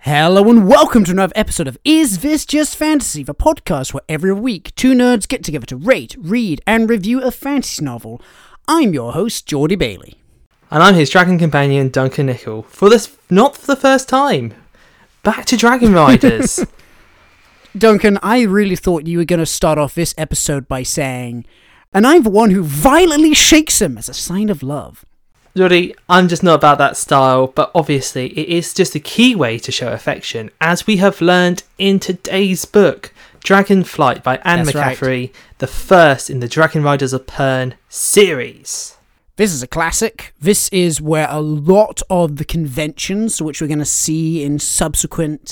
Hello and welcome to another episode of Is This Just Fantasy, the podcast where every week two nerds get together to rate, read, and review a fantasy novel. I'm your host, Geordie Bailey. And I'm his dragon companion, Duncan Nickel. Not for the first time, back to Dragon Riders. Duncan, I really thought you were going to start off this episode by saying, and I'm the one who violently shakes him as a sign of love. Geordie, I'm just not about that style, but obviously it is just a key way to show affection, as we have learned in today's book, Dragonflight by Anne McCaffrey, right. The first in the Dragon Riders of Pern series. This is a classic. This is where a lot of the conventions, which we're going to see in subsequent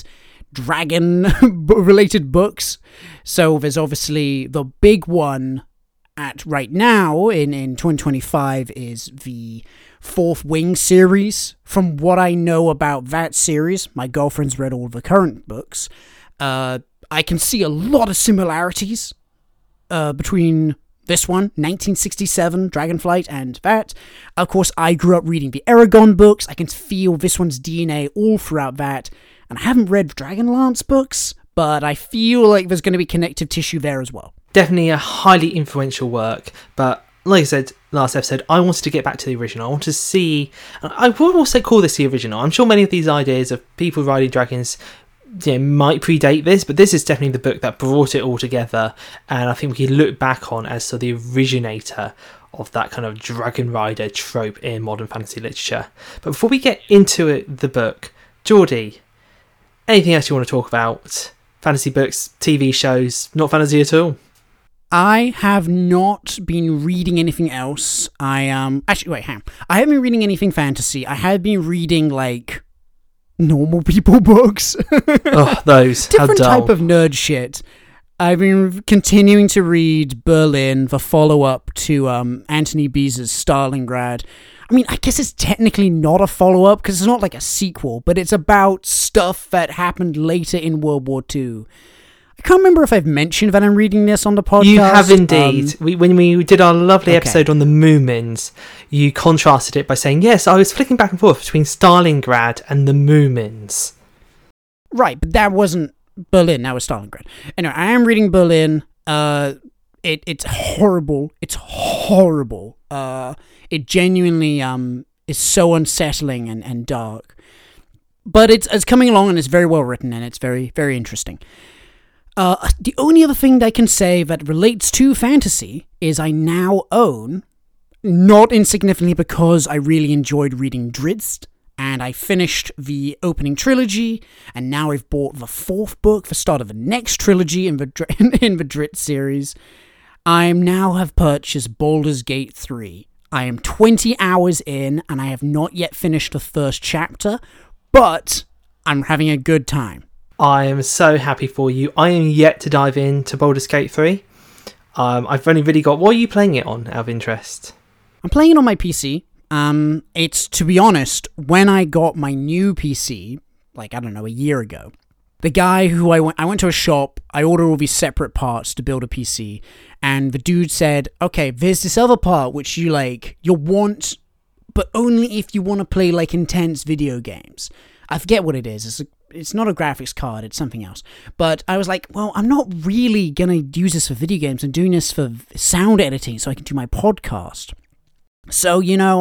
dragon-related books. So there's obviously the big one at right now in 2025 is the Fourth Wing series. From what I know about that series, my girlfriend's read all of the current books, I can see a lot of similarities between this one, 1967, Dragonflight, and that. Of course, I grew up reading the Eragon books. I can feel this one's DNA all throughout that. And I haven't read Dragonlance books, but I feel like there's going to be connective tissue there as well. Definitely a highly influential work, but like I said last episode, I wanted to get back to the original. I want to see, I would also call this the original. I'm sure many of these ideas of people riding dragons might predate this, but this is definitely the book that brought it all together, and I think we can look back on as to the originator of that kind of dragon rider trope in modern fantasy literature. But before we get into the book, Geordie, anything else you want to talk about? Fantasy books, TV shows, not fantasy at all? I have not been reading anything else. I haven't been reading anything fantasy. I have been reading, like, normal people books. Oh, those. Different type of nerd shit. I've been continuing to read Berlin, the follow-up to Anthony Beeze's Stalingrad. I mean, I guess it's technically not a follow-up, because it's not like a sequel, but it's about stuff that happened later in World War II. I can't remember if I've mentioned that I'm reading this on the podcast. You have indeed. When we did our lovely episode on the Moomins, you contrasted it by saying, yes, I was flicking back and forth between Stalingrad and the Moomins. Right, but that wasn't Berlin, that was Stalingrad. Anyway, I am reading Berlin. It's horrible. It's horrible. It genuinely is so unsettling and dark. But it's coming along, and it's very well written, and it's very, very interesting. The only other thing I can say that relates to fantasy is I now own, not insignificantly because I really enjoyed reading Drizzt, and I finished the opening trilogy, and now I've bought the fourth book, the start of the next trilogy in the Drizzt series. I now have purchased Baldur's Gate 3. I am 20 hours in, and I have not yet finished the first chapter, but I'm having a good time. I am so happy for you. I am yet to dive into Baldur's Gate 3. I've only really got... What are you playing it on, out of interest? I'm playing it on my PC. It's, to be honest, when I got my new PC, like, I don't know, a year ago, the guy who I went to a shop, I ordered all these separate parts to build a PC, and the dude said, okay, there's this other part which you'll want, but only if you want to play, like, intense video games. I forget what it is. It's not a graphics card, it's something else. But I was like, well, I'm not really going to use this for video games. I'm doing this for sound editing so I can do my podcast. So,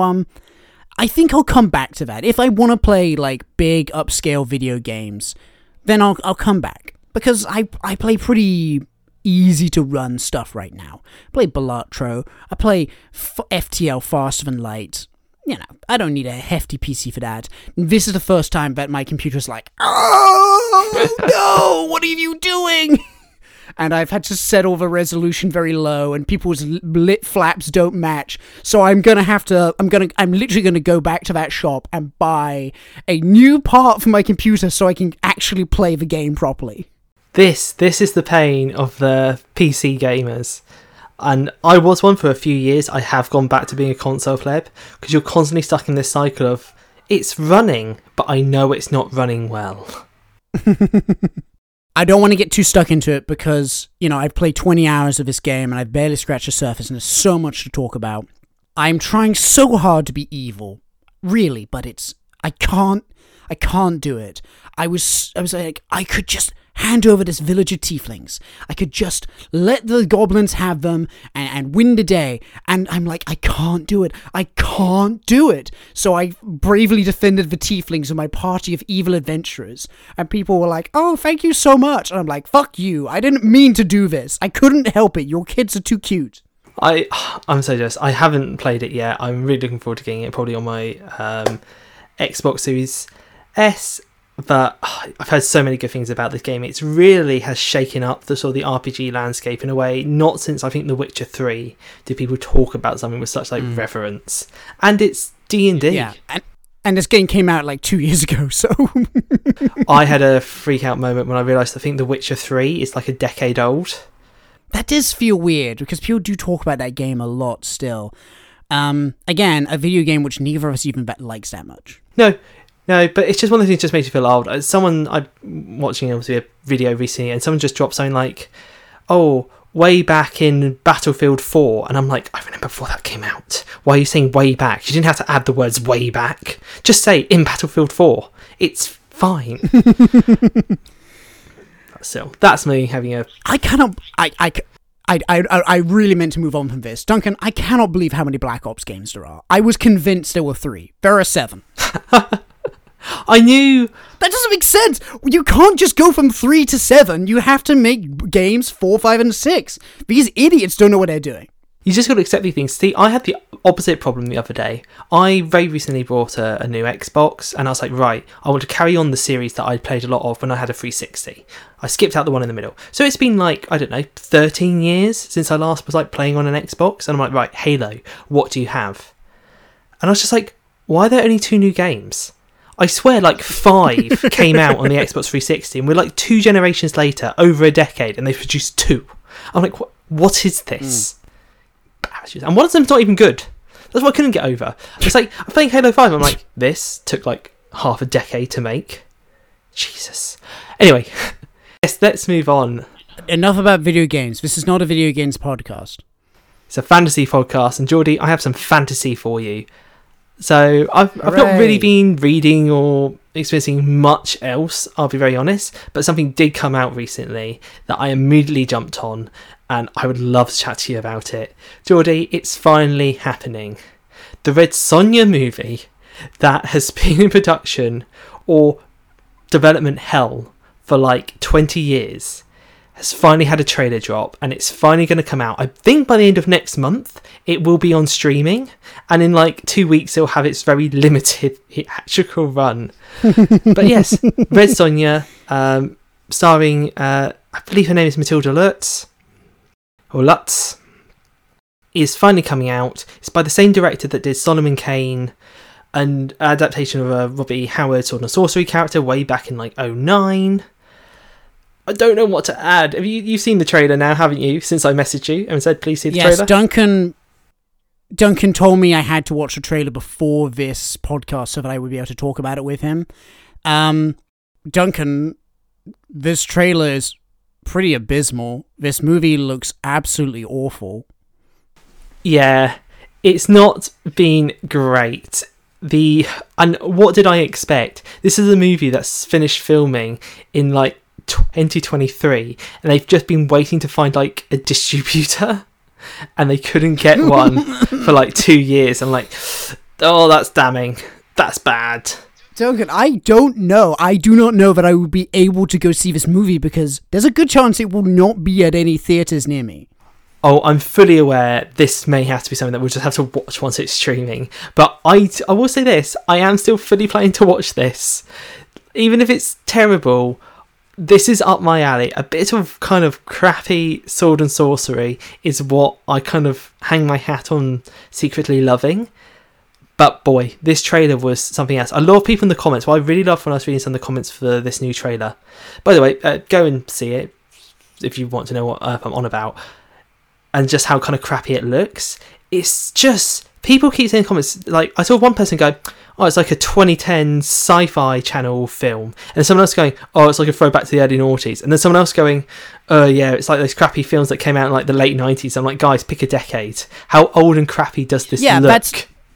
I think I'll come back to that. If I want to play, like, big upscale video games, then I'll come back. Because I play pretty easy to run stuff right now. I play Balatro. I play FTL Faster Than Light. I don't need a hefty PC for that. This is the first time that my computer's like, oh, no, what are you doing? And I've had to settle the resolution very low, and people's lit flaps don't match. So I'm literally gonna go back to that shop and buy a new part for my computer so I can actually play the game properly. This is the pain of the PC gamers. And I was one for a few years. I have gone back to being a console pleb, because you're constantly stuck in this cycle of, it's running, but I know it's not running well. I don't want to get too stuck into it because, I've played 20 hours of this game and I've barely scratched the surface and there's so much to talk about. I'm trying so hard to be evil, really, but I can't I can't do it. I was like, I could just hand over this village of tieflings. I could just let the goblins have them and win the day. And I'm like, I can't do it. I can't do it. So I bravely defended the tieflings with my party of evil adventurers. And people were like, oh, thank you so much. And I'm like, fuck you. I didn't mean to do this. I couldn't help it. Your kids are too cute. I'm so jealous. I haven't played it yet. I'm really looking forward to getting it, probably on my Xbox Series S. But I've heard so many good things about this game. It really has shaken up the sort of the RPG landscape in a way. Not since I think The Witcher 3 did people talk about something with such reverence. And it's D&D. Yeah, and this game came out like 2 years ago. So I had a freak out moment when I realised I think The Witcher 3 is like a decade old. That does feel weird because people do talk about that game a lot still. Again, a video game which neither of us even likes that much. No, but it's just one of the things that just makes you feel old. I'm watching obviously a video recently, and someone just dropped something like, "Oh, way back in Battlefield 4," and I'm like, I remember before that came out. Why are you saying way back? You didn't have to add the words way back. Just say in Battlefield 4. It's fine. So that's me having a. I really meant to move on from this. Duncan, I cannot believe how many Black Ops games there are. I was convinced there were 3. There are 7. I knew... That doesn't make sense! You can't just go from 3 to 7. You have to make games 4, 5, and 6. These idiots don't know what they're doing. You just got to accept these things. See, I had the opposite problem the other day. I very recently bought a new Xbox, and I was like, right, I want to carry on the series that I'd played a lot of when I had a 360. I skipped out the one in the middle. So it's been like, I don't know, 13 years since I last was like playing on an Xbox, and I'm like, right, Halo, what do you have? And I was just like, why are there only 2 new games? I swear like 5 came out on the Xbox 360, and we're like 2 generations later, over a decade, and they've produced 2. I'm like, what is this? And one of them's not even good. That's what I couldn't get over. It's like, I'm playing Halo 5, I'm like, this took like half a decade to make. Jesus. Anyway, yes, let's move on. Enough about video games. This is not a video games podcast. It's a fantasy podcast, and Geordie, I have some fantasy for you. So I've not really been reading or experiencing much else, I'll be very honest, but something did come out recently that I immediately jumped on, and I would love to chat to you about it. Geordie, it's finally happening. The Red Sonja movie that has been in production or development hell for like 20 years has finally had a trailer drop, and it's finally going to come out. I think by the end of next month it will be on streaming, and in like 2 weeks it'll have its very limited theatrical run. But yes, Red Sonja, starring I believe her name is Matilda Lutz, is finally coming out. It's by the same director that did Solomon Kane, an adaptation of a Robbie Howard Sword and Sorcery character way back in like 2009. I don't know what to add. Have you've seen the trailer now, haven't you? Since I messaged you and said, please see the trailer. Yes, Duncan told me I had to watch the trailer before this podcast so that I would be able to talk about it with him. Duncan, this trailer is pretty abysmal. This movie looks absolutely awful. Yeah, it's not been great. And what did I expect? This is a movie that's finished filming in like 2023, and they've just been waiting to find like a distributor, and they couldn't get one for like 2 years. I'm like, oh, that's damning. That's bad. Duncan, I don't know. I do not know that I will be able to go see this movie because there's a good chance it will not be at any theatres near me. Oh, I'm fully aware this may have to be something that we'll just have to watch once it's streaming. But I will say this, I am still fully planning to watch this. Even if it's terrible, this is up my alley. A bit of kind of crappy sword and sorcery is what I kind of hang my hat on secretly loving. But boy, this trailer was something else. A lot of people in the comments, what I really loved when I was reading some of the comments for this new trailer. By the way, go and see it if you want to know what I'm on about. And just how kind of crappy it looks. It's just, people keep saying in comments, like, I saw one person go, oh, it's like a 2010 sci-fi channel film. And someone else going, oh, it's like a throwback to the early noughties. And then someone else going, oh yeah, it's like those crappy films that came out in like the late 90s. I'm like, guys, pick a decade. How old and crappy does this look?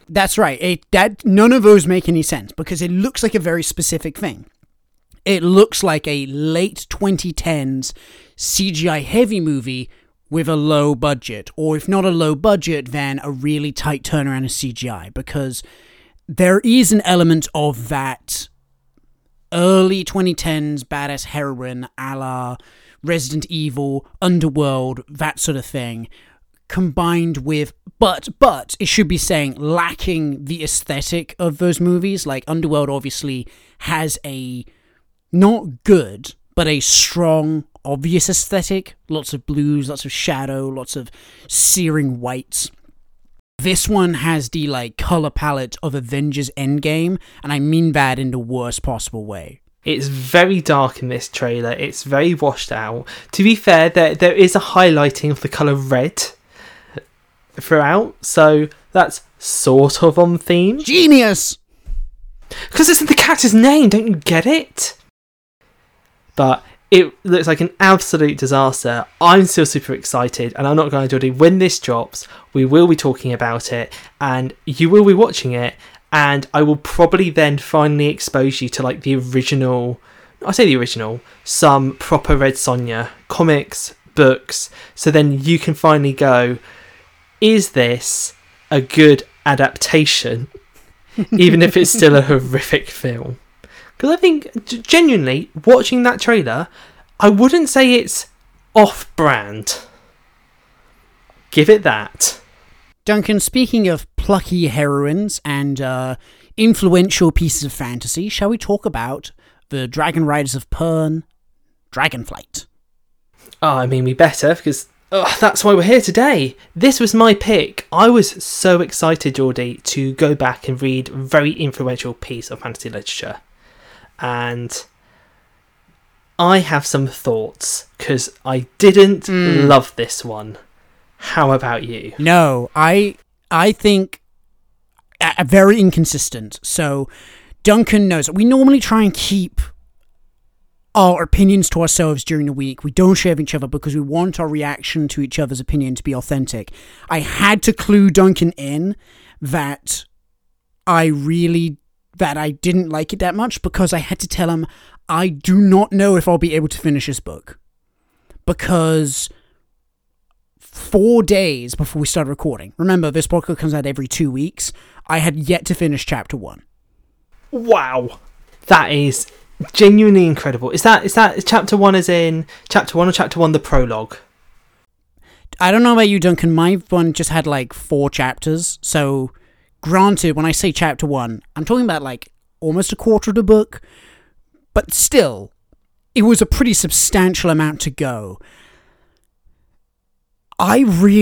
That's right. None of those make any sense because it looks like a very specific thing. It looks like a late 2010s CGI heavy movie with a low budget, or if not a low budget, then a really tight turnaround of CGI, because there is an element of that early 2010s badass heroine a la Resident Evil, Underworld, that sort of thing, combined with, but it should be saying, lacking the aesthetic of those movies. Like Underworld obviously has a not good, but a strong, obvious aesthetic. Lots of blues, lots of shadow, lots of searing whites. This one has the color palette of Avengers Endgame, and I mean that in the worst possible way. It's very dark in this trailer. It's very washed out. To be fair, there is a highlighting of the colour red throughout, so that's sort of on theme. Genius! Because it's in the character's name, don't you get it? But it looks like an absolute disaster. I'm still super excited, and I'm not going to do it. When this drops, we will be talking about it, and you will be watching it, and I will probably then finally expose you to the original, I say the original, some proper Red Sonja comics, books, so then you can finally go, is this a good adaptation, even if it's still a horrific film? Because I think, genuinely, watching that trailer, I wouldn't say it's off-brand. Give it that. Duncan, speaking of plucky heroines and influential pieces of fantasy, shall we talk about the Dragon Riders of Pern, Dragonflight? Oh, I mean, we better, because that's why we're here today. This was my pick. I was so excited, Geordie, to go back and read a very influential piece of fantasy literature. And I have some thoughts, because I didn't love this one. How about you? No, I think very inconsistent. So Duncan knows we normally try and keep our opinions to ourselves during the week. We don't share with each other because we want our reaction to each other's opinion to be authentic. I had to clue Duncan in that I didn't like it that much, because I had to tell him I do not know if I'll be able to finish this book. Because 4 days before we started recording, remember this podcast comes out every 2 weeks, I had yet to finish chapter 1. Wow. That is genuinely incredible. Is chapter 1 as in chapter 1 or chapter 1 the prologue? I don't know about you, Duncan. My one just had 4 chapters, so granted, when I say chapter 1, I'm talking about almost a quarter of the book, but still, it was a pretty substantial amount to go. I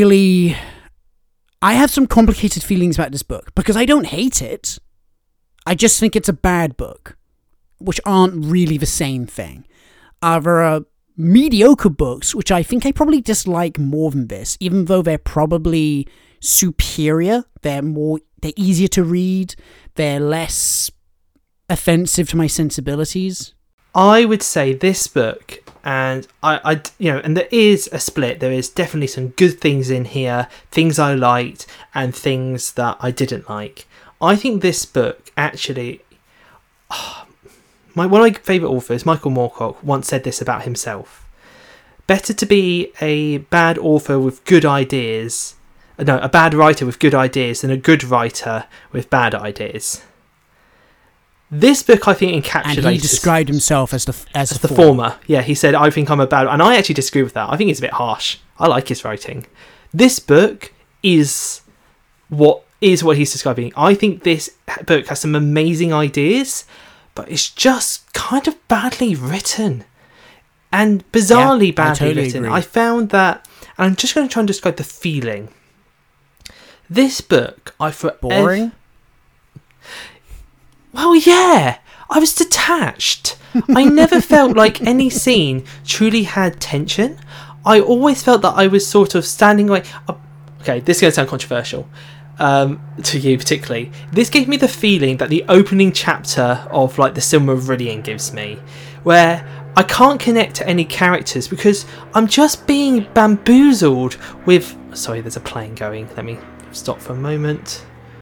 have some complicated feelings about this book, because I don't hate it. I just think it's a bad book, which aren't really the same thing. There are mediocre books, which I think I probably dislike more than this, even though they're probably superior. They're easier to read. They're less offensive to my sensibilities. I would say this book, and and there is a split. There is definitely some good things in here, things I liked, and things that I didn't like. I think this book actually, one of my favourite authors, Michael Moorcock, once said this about himself: better to be a bad author with good ideas. No, a bad writer with good ideas than a good writer with bad ideas. This book, I think, encapsulates... And he described himself as the former. Yeah, he said, I think I'm a bad... And I actually disagree with that. I think it's a bit harsh. I like his writing. This book is what he's describing. I think this book has some amazing ideas, but it's just kind of badly written. And bizarrely badly written. Agree. I found that... And I'm just going to try and describe the feeling. This book, Boring? Well, yeah. I was detached. I never felt like any scene truly had tension. I always felt that I was sort of standing away. Okay, this is going to sound controversial to you particularly. This gave me the feeling that the opening chapter of the Silmarillion gives me, where I can't connect to any characters because I'm just being bamboozled with... Sorry, there's a plane going. Let me stop for a moment.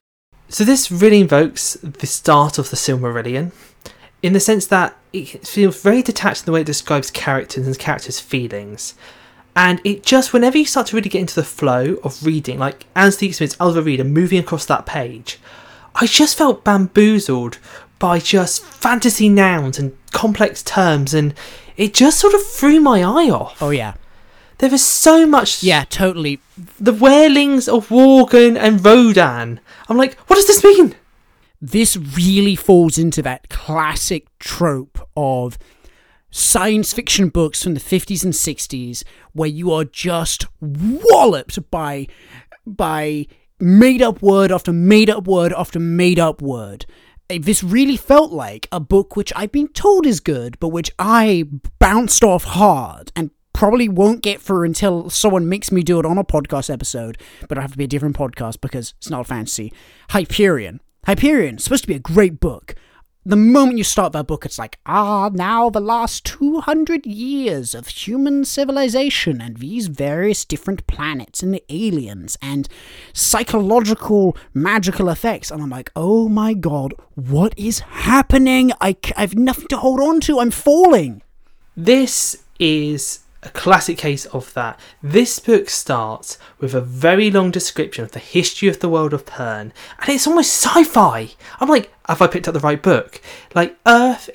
So this really invokes the start of the Silmarillion, in the sense that it feels very detached in the way it describes characters and characters' feelings. And it just, whenever you start to really get into the flow of reading, like as the experience of a reader moving across that page, I just felt bamboozled by just fantasy nouns and complex terms, and it just sort of threw my eye off. Oh, yeah. There was so much... Yeah, totally. The Wehrlings of Worgen and Rodan. I'm like, what does this mean? This really falls into that classic trope of science fiction books from the 50s and 60s where you are just walloped by made-up word after made-up word after made-up word. This really felt like a book which I've been told is good, but which I bounced off hard and probably won't get through until someone makes me do it on a podcast episode, but it'll have to be a different podcast because it's not a fantasy. Hyperion. Hyperion, supposed to be a great book. The moment you start that book, it's like, now the last 200 years of human civilization and these various different planets and the aliens and psychological magical effects. And I'm like, oh my god, what is happening? I've nothing to hold on to. I'm falling. This is a classic case of that. This book starts with a very long description of the history of the world of Pern, and it's almost sci-fi. I'm like, have I picked up the right book? Like, Earth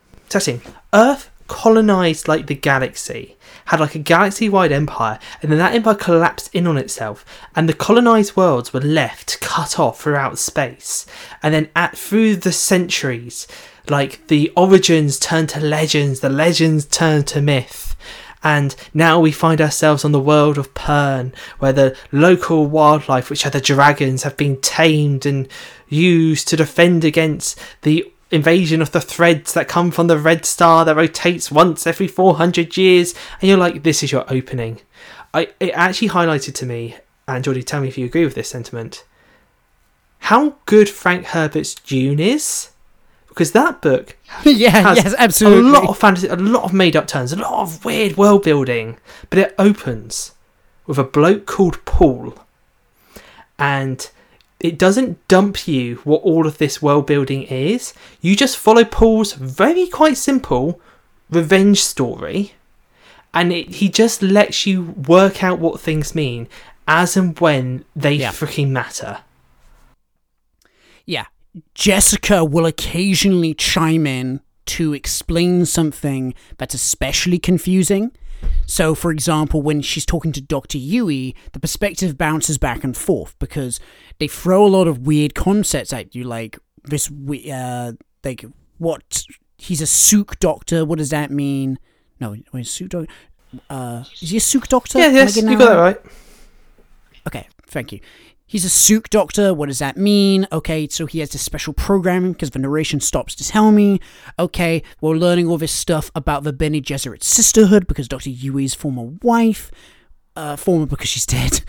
colonized like the galaxy, had like a galaxy-wide empire, and then that empire collapsed in on itself, and the colonized worlds were left cut off throughout space. And then through the centuries, like the origins turned to legends, the legends turned to myth. And now we find ourselves on the world of Pern, where the local wildlife, which are the dragons, have been tamed and used to defend against the invasion of the threads that come from the red star that rotates once every 400 years. And you're like, this is your opening. It actually highlighted to me, and Geordie, tell me if you agree with this sentiment, how good Frank Herbert's Dune is. Because that book yes, absolutely. A lot of fantasy, a lot of made-up terms, a lot of weird world building. But it opens with a bloke called Paul. And it doesn't dump you what all of this world building is. You just follow Paul's very quite simple revenge story. And he just lets you work out what things mean as and when they freaking matter. Yeah. Jessica will occasionally chime in to explain something that's especially confusing. So, for example, when she's talking to Dr. Yui, the perspective bounces back and forth because they throw a lot of weird concepts at you, like this, like, what, he's a Sook doctor, what does that mean? No, wait, Sook doctor? Is he a Sook doctor? Yes, you got that right. Okay, thank you. He's a Sook doctor. What does that mean? Okay, so he has this special programming because the narration stops to tell me. Okay, we're learning all this stuff about the Bene Gesserit sisterhood because Dr. Yui's former wife, former because she's dead,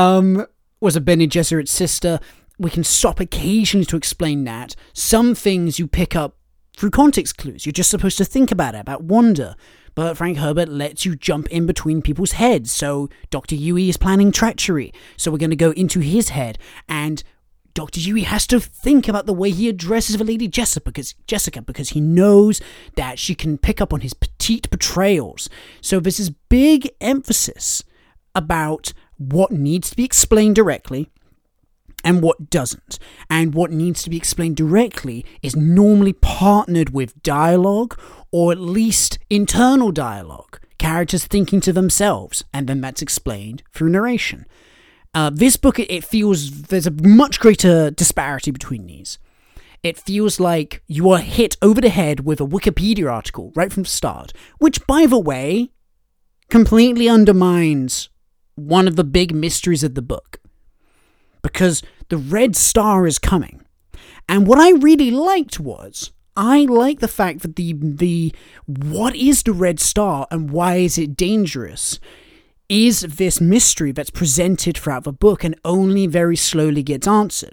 was a Bene Gesserit sister. We can stop occasionally to explain that. Some things you pick up through context clues. You're just supposed to think about it, about wonder. But Frank Herbert lets you jump in between people's heads. So Dr. Yui is planning treachery. So we're going to go into his head. And Dr. Yui has to think about the way he addresses the Lady Jessica because he knows that she can pick up on his petite betrayals. So there's this big emphasis about what needs to be explained directly and what doesn't. And what needs to be explained directly is normally partnered with dialogue, or at least internal dialogue, characters thinking to themselves, and then that's explained through narration. This book, it feels there's a much greater disparity between these. It feels like you are hit over the head with a Wikipedia article right from the start, which, by the way, completely undermines one of the big mysteries of the book. Because the Red Star is coming. And what I really liked was, I like the fact that the what is the Red Star and why is it dangerous is this mystery that's presented throughout the book and only very slowly gets answered.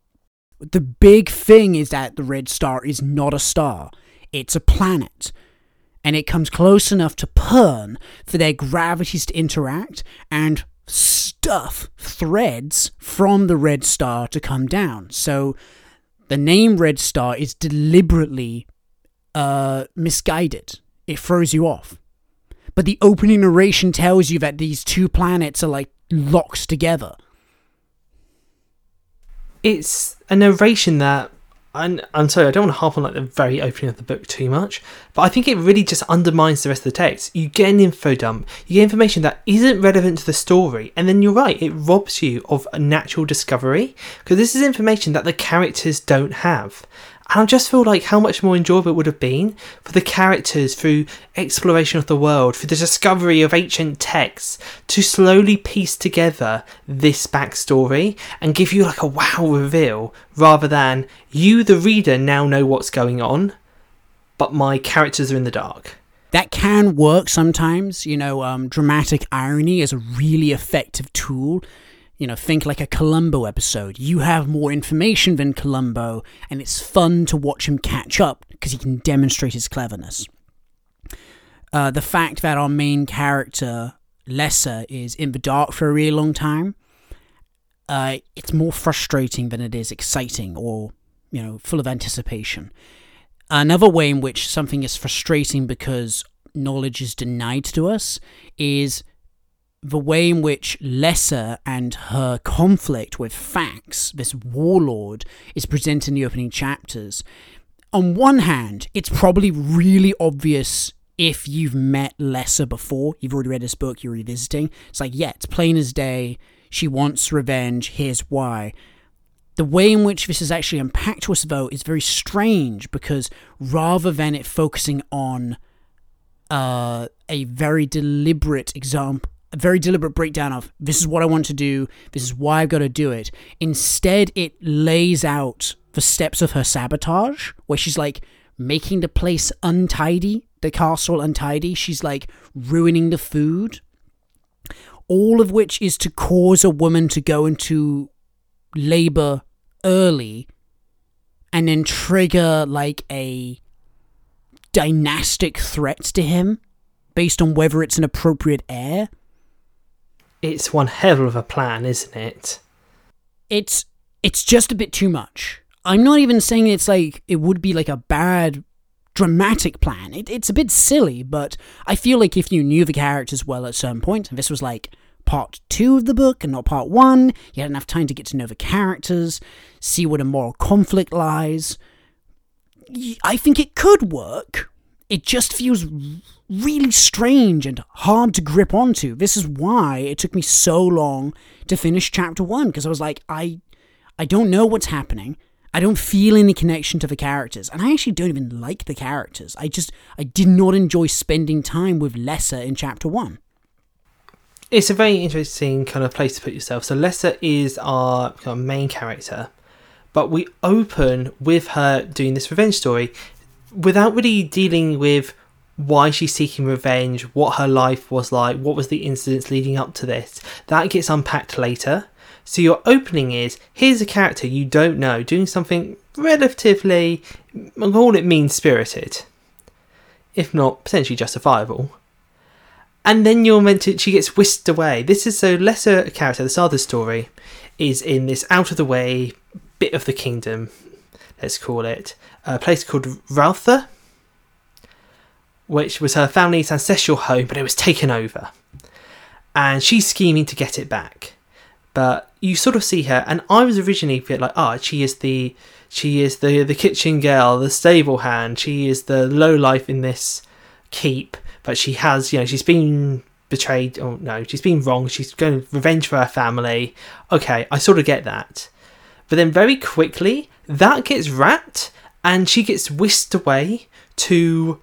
The big thing is that the Red Star is not a star. It's a planet. And it comes close enough to Pern for their gravities to interact and threads from the Red Star to come down. So the name Red Star is deliberately misguided. It throws you off. But the opening narration tells you that these two planets are like locked together. It's a narration that, I'm sorry, I don't want to harp on like the very opening of the book too much, but I think it really just undermines the rest of the text. You get an info dump, you get information that isn't relevant to the story, and then you're right, it robs you of a natural discovery, because this is information that the characters don't have. And I just feel like how much more enjoyable it would have been for the characters, through exploration of the world, through the discovery of ancient texts, to slowly piece together this backstory and give you like a wow reveal, rather than you, the reader, now know what's going on, but my characters are in the dark. That can work sometimes. Dramatic irony is a really effective tool. Think like a Columbo episode. You have more information than Columbo, and it's fun to watch him catch up because he can demonstrate his cleverness. The fact that our main character, Lesser, is in the dark for a really long time, it's more frustrating than it is exciting or, full of anticipation. Another way in which something is frustrating because knowledge is denied to us is the way in which Lesser and her conflict with Fax, this warlord, is presented in the opening chapters. On one hand, it's probably really obvious if you've met Lesser before, you've already read this book, you're revisiting. It's like, yeah, it's plain as day, she wants revenge, here's why. The way in which this is actually unpacked to us, though, is very strange, because rather than it focusing on a very deliberate breakdown of, this is what I want to do, this is why I've got to do it. Instead, it lays out the steps of her sabotage, where she's like making the place untidy, the castle untidy. She's like ruining the food. All of which is to cause a woman to go into labor early and then trigger like a dynastic threat to him based on whether it's an appropriate heir. It's one hell of a plan, isn't it? It's just a bit too much. I'm not even saying it's like it would be like a bad dramatic plan. It's a bit silly, but I feel like if you knew the characters well at a certain point, and this was like part 2 of the book and not part 1, you had enough time to get to know the characters, see where the moral conflict lies. I think it could work. It just feels really strange and hard to grip onto. This is why it took me so long to finish chapter 1, because I was like, I don't know what's happening. I don't feel any connection to the characters, and I actually don't even like the characters. I did not enjoy spending time with Lesser in chapter 1. It's a very interesting kind of place to put yourself. So Lesser is our kind of main character, but we open with her doing this revenge story without really dealing with why she's seeking revenge, what her life was like, what was the incidents leading up to this. That gets unpacked later. So your opening is, here's a character you don't know doing something relatively, I'll call it mean-spirited, if not potentially justifiable. And then she gets whisked away. This is so Lesser character, the start of the story, is in this out-of-the-way bit of the kingdom, let's call it, a place called Raltha, which was her family's ancestral home, but it was taken over. And she's scheming to get it back. But you sort of see her, and I was originally a bit like, she is the kitchen girl, the stable hand, she is the lowlife in this keep, but she has, she's been betrayed, or no, she's been wronged, she's going to revenge for her family. Okay, I sort of get that. But then very quickly, that gets wrapped, and she gets whisked away to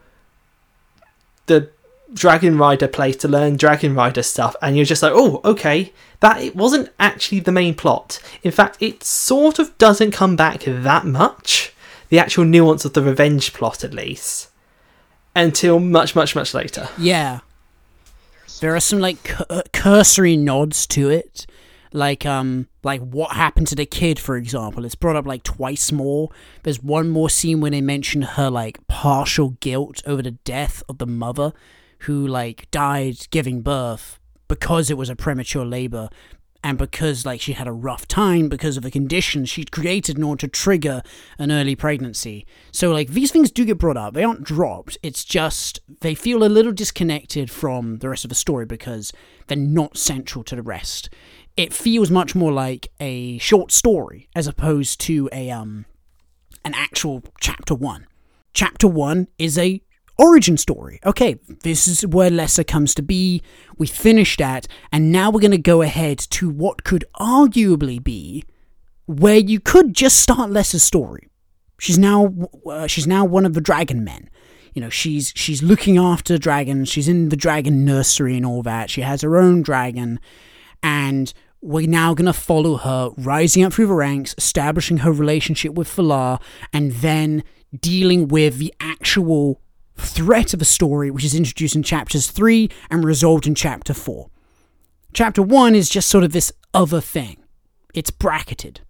the Dragon Rider place to learn Dragon Rider stuff, and you're just like, oh, okay, that it wasn't actually the main plot. In fact, it sort of doesn't come back that much, the actual nuance of the revenge plot at least, until much, much, much later. Yeah. There are some like cursory nods to it, like what happened to the kid, for example. It's brought up like twice more. There's one more scene where they mention her like partial guilt over the death of the mother, who like died giving birth because it was a premature labor, and because like she had a rough time because of the conditions she'd created in order to trigger an early pregnancy. So like these things do get brought up. They aren't dropped. It's just they feel a little disconnected from the rest of the story because they're not central to the rest. It feels much more like a short story as opposed to an actual chapter 1. Chapter 1 is a origin story. Okay, this is where Lessa comes to be. We finished that, and now we're going to go ahead to what could arguably be where you could just start Lessa's story. She's now one of the dragon men. You know, she's looking after dragons. She's in the dragon nursery and all that. She has her own dragon, and we're now going to follow her rising up through the ranks, establishing her relationship with Falar, and then dealing with the actual threat of a story, which is introduced in chapters 3 and resolved in chapter 4. Chapter 1 is just sort of this other thing. It's bracketed.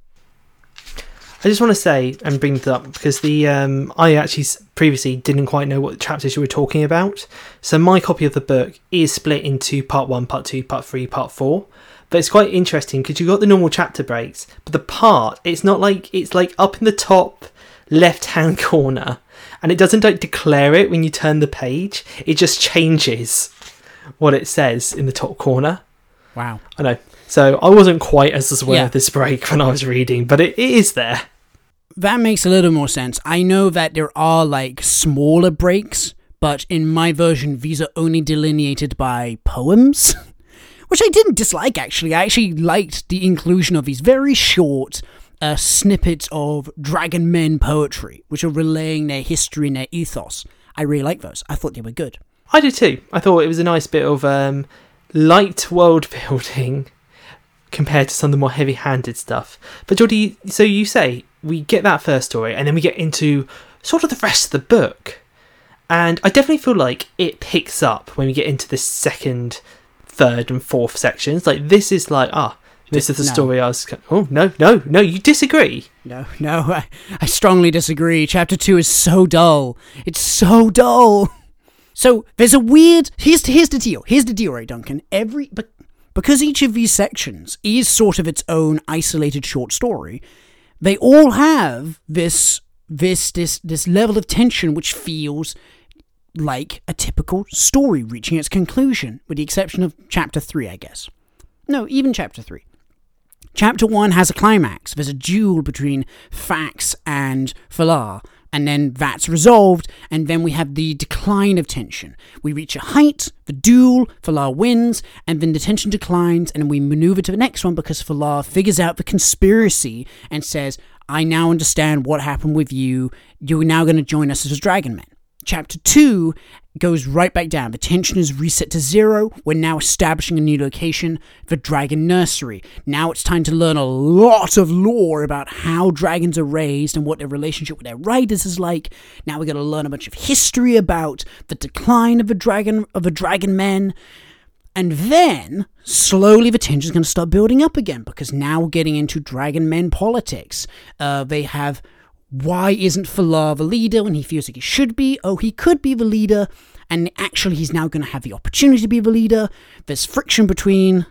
I just want to say and bring that up because I actually previously didn't quite know what chapters you were talking about. So my copy of the book is split into part 1, part 2, part 3, part 4. But it's quite interesting because you've got the normal chapter breaks, but the part, it's like up in the top left-hand corner. And it doesn't like declare it when you turn the page. It just changes what it says in the top corner. Wow. I know. So I wasn't quite as aware of this break when I was reading, but it is there. That makes a little more sense. I know that there are like smaller breaks, but in my version, these are only delineated by poems, which I didn't dislike actually. I actually liked the inclusion of these very short snippets of dragon men poetry, which are relaying their history and their ethos. I really like those. I thought they were good. I did too. I thought it was a nice bit of light world building compared to some of the more heavy-handed stuff. But Geordie, so you say we get that first story and then we get into sort of the rest of the book. And I definitely feel like it picks up when we get into the second, third and fourth sections. Like this is like, this is the story I was... Oh, no, you disagree. No, I strongly disagree. Chapter 2 is so dull. It's so dull. So, there's a weird... Here's the deal. Here's the deal, right, Duncan? Because each of these sections is sort of its own isolated short story, they all have this level of tension which feels like a typical story reaching its conclusion, with the exception of Chapter 3, I guess. No, even Chapter 3. Chapter 1 has a climax. There's a duel between Fax and Falar, and then that's resolved, and then we have the decline of tension. We reach a height, the duel, Falar wins, and then the tension declines, and then we maneuver to the next one because Falar figures out the conspiracy and says, I now understand what happened with you. You're now going to join us as Dragon Men. Chapter 2 goes right back down. The tension is reset to 0. We're now establishing a new location, the Dragon Nursery. Now it's time to learn a lot of lore about how dragons are raised and what their relationship with their riders is like. Now we're going to learn a bunch of history about the decline of the dragon men. And then, slowly the tension's going to start building up again, because now we're getting into dragon men politics. They have... Why isn't Falar the leader when he feels like he should be? Oh, he could be the leader, and actually he's now going to have the opportunity to be the leader. There's friction between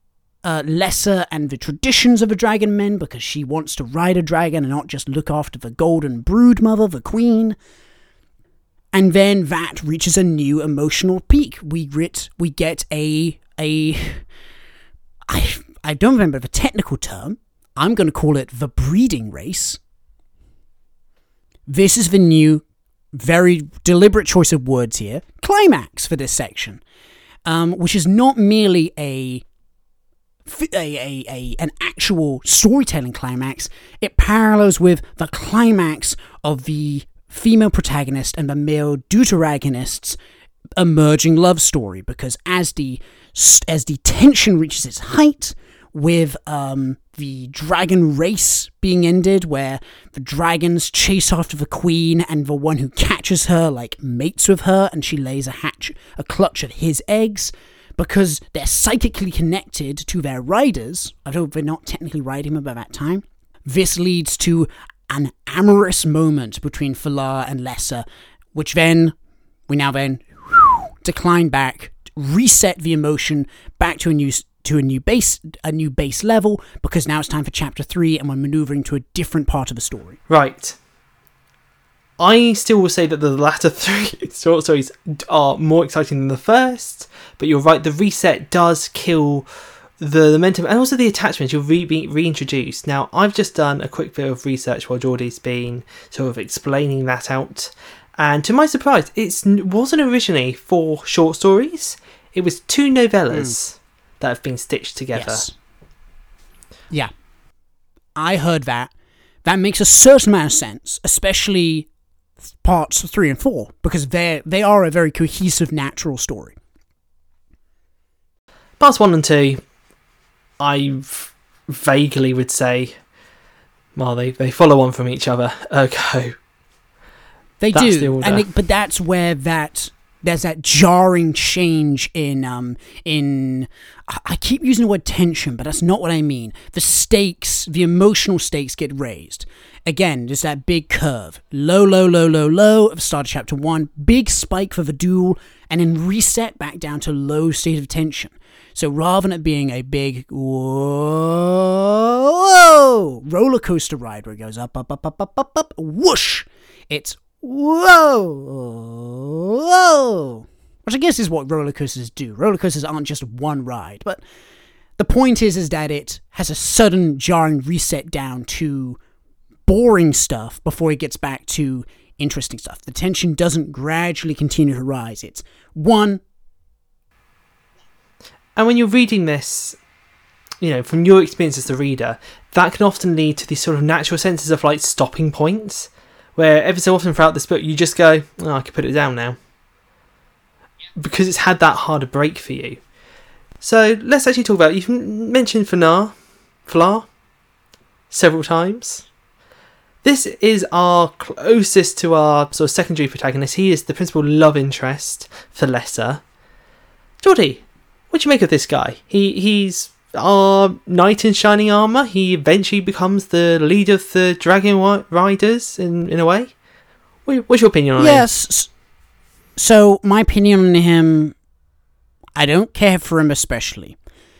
Lessa and the traditions of the dragon men, because she wants to ride a dragon and not just look after the golden brood mother, the queen. And then that reaches a new emotional peak. We get I don't remember the technical term. I'm going to call it the breeding race. This is the new, very deliberate choice of words here, climax for this section, which is not merely an actual storytelling climax. It parallels with the climax of the female protagonist and the male deuteragonist's emerging love story, because as the tension reaches its height, with the dragon race being ended, where the dragons chase after the queen and the one who catches her like mates with her, and she lays a clutch of his eggs, because they're psychically connected to their riders, although they're not technically riding them by that time. This leads to an amorous moment between Falar and Lessa, which we now decline back reset the emotion back to a new base level, because now it's time for chapter 3 and we're maneuvering to a different part of the story. Right. I still will say that the latter 3 short stories are more exciting than the first, but you're right, the reset does kill the momentum and also the attachment. You'll be reintroduced. Now, I've just done a quick bit of research while Geordie's been sort of explaining that out, and to my surprise, it wasn't originally 4 short stories. It was 2 novellas that have been stitched together. Yes. Yeah. I heard that. That makes a certain amount of sense, especially parts 3 and 4, because they are a very cohesive, natural story. Parts 1 and 2, I vaguely would say, well, they follow on from each other. Ergo, they that's do, the order. but that's where there's that jarring change in I keep using the word tension, but that's not what I mean. The stakes, the emotional stakes get raised. Again, there's that big curve. Low, low, low, low, low at the start of chapter 1. Big spike for the duel, and then reset back down to low state of tension. So rather than it being a big whoa roller coaster ride where it goes up, up, up, up, up, up, up, whoosh, it's whoa, which I guess is what roller coasters do. Roller coasters aren't just one ride, but the point is that it has a sudden jarring reset down to boring stuff before it gets back to interesting stuff. The tension doesn't gradually continue to rise. It's one. And when you're reading this, from your experience as the reader, that can often lead to these sort of natural senses of like stopping points, where every so often throughout this book you just go, oh, I could put it down now, because it's had that harder break for you. So let's actually talk about, you've mentioned Flar several times. This is our closest to our sort of secondary protagonist. He is the principal love interest for Lessa. Geordie, what do you make of this guy? He's our knight in shining armour. He eventually becomes the leader of the Dragon Riders in a way. What's your opinion on him? Yes. So my opinion on him, I don't care for him especially.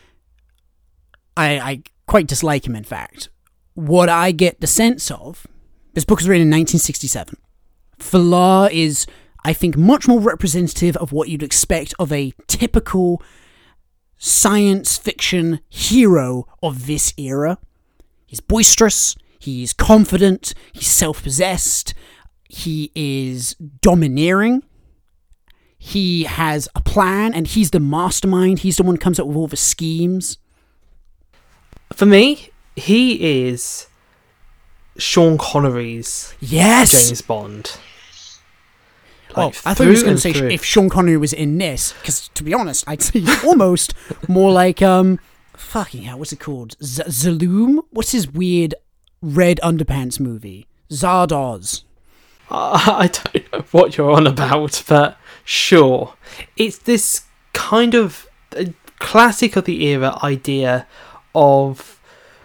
I quite dislike him, in fact. What I get the sense of, this book was written in 1967. Flar is, I think, much more representative of what you'd expect of a typical science fiction hero of this era. He's boisterous, he's confident, he's self-possessed, he is domineering, he has a plan, and he's the mastermind, he's the one who comes up with all the schemes. For me, he is Sean Connery's James Bond. I thought you were going to say if Sean Connery was in this, because to be honest, I'd say he's almost more like, fucking hell, what's it called? Zaloom? What's his weird red underpants movie? Zardoz. I don't know what you're on about, but sure. It's this kind of classic of the era idea of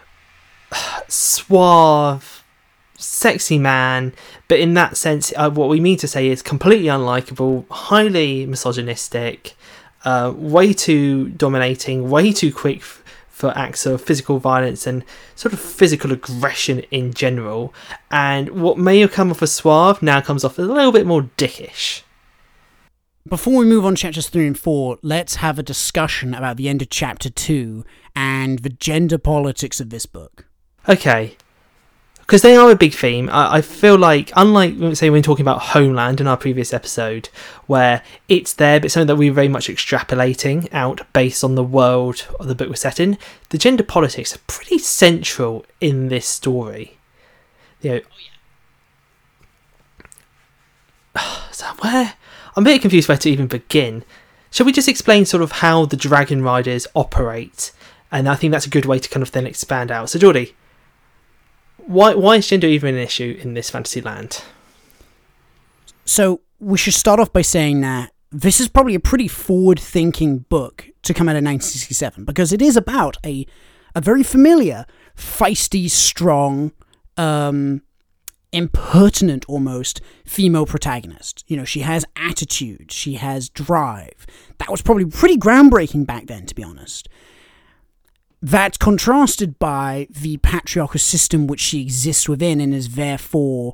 suave, sexy man, but in that sense, what we mean to say is completely unlikable, highly misogynistic, way too dominating, way too quick for acts of physical violence and sort of physical aggression in general. And what may have come off as suave now comes off as a little bit more dickish. Before we move on to chapters 3 and 4, let's have a discussion about the end of chapter 2 and the gender politics of this book. Okay. Because they are a big theme. I feel like, unlike, say, when talking about Homeland in our previous episode, where it's there, but something that we're very much extrapolating out based on the world of the book we're set in, the gender politics are pretty central in this story. So where... I'm a bit confused where to even begin. Shall we just explain sort of how the Dragon Riders operate? And I think that's a good way to kind of then expand out. So, Geordie, why is gender even an issue in this fantasy land? So, we should start off by saying that this is probably a pretty forward-thinking book to come out of 1967, because it is about a very familiar, feisty, strong, impertinent almost female protagonist. You know, she has attitude, she has drive. That was probably pretty groundbreaking back then, to be honest. That's contrasted by the patriarchal system which she exists within and is therefore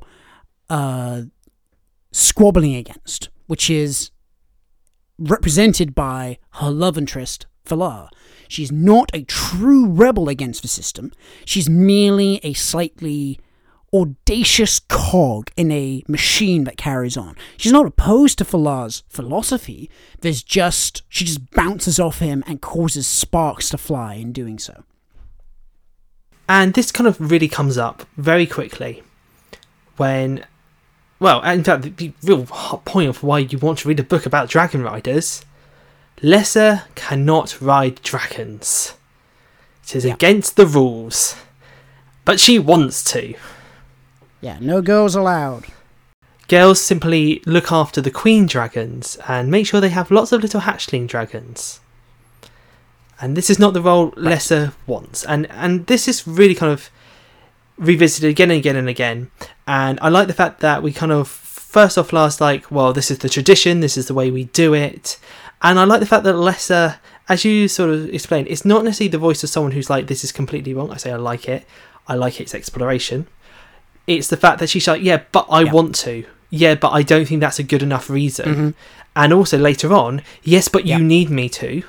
squabbling against, which is represented by her love interest, Valar. She's not a true rebel against the system. She's merely a slightly audacious cog in a machine that carries on. She's not opposed to Valar's philosophy. She just bounces off him and causes sparks to fly in doing so. And this kind of really comes up very quickly when, well, in fact, the real hot point of why you want to read a book about dragon riders, Lesser cannot ride dragons. It is against the rules. But she wants to. Yeah, no girls allowed. Girls simply look after the queen dragons and make sure they have lots of little hatchling dragons. And this is not the role Lesser wants. And this is really kind of revisited again and again and again. And I like the fact that we kind of first off last like, well, this is the tradition, this is the way we do it. And I like the fact that Lesser, as you sort of explained, it's not necessarily the voice of someone who's like, this is completely wrong. I say I like it. I like its exploration. It's the fact that she's like, yeah, but I want to. Yeah, but I don't think that's a good enough reason. Mm-hmm. And also later on, yes, but you need me to.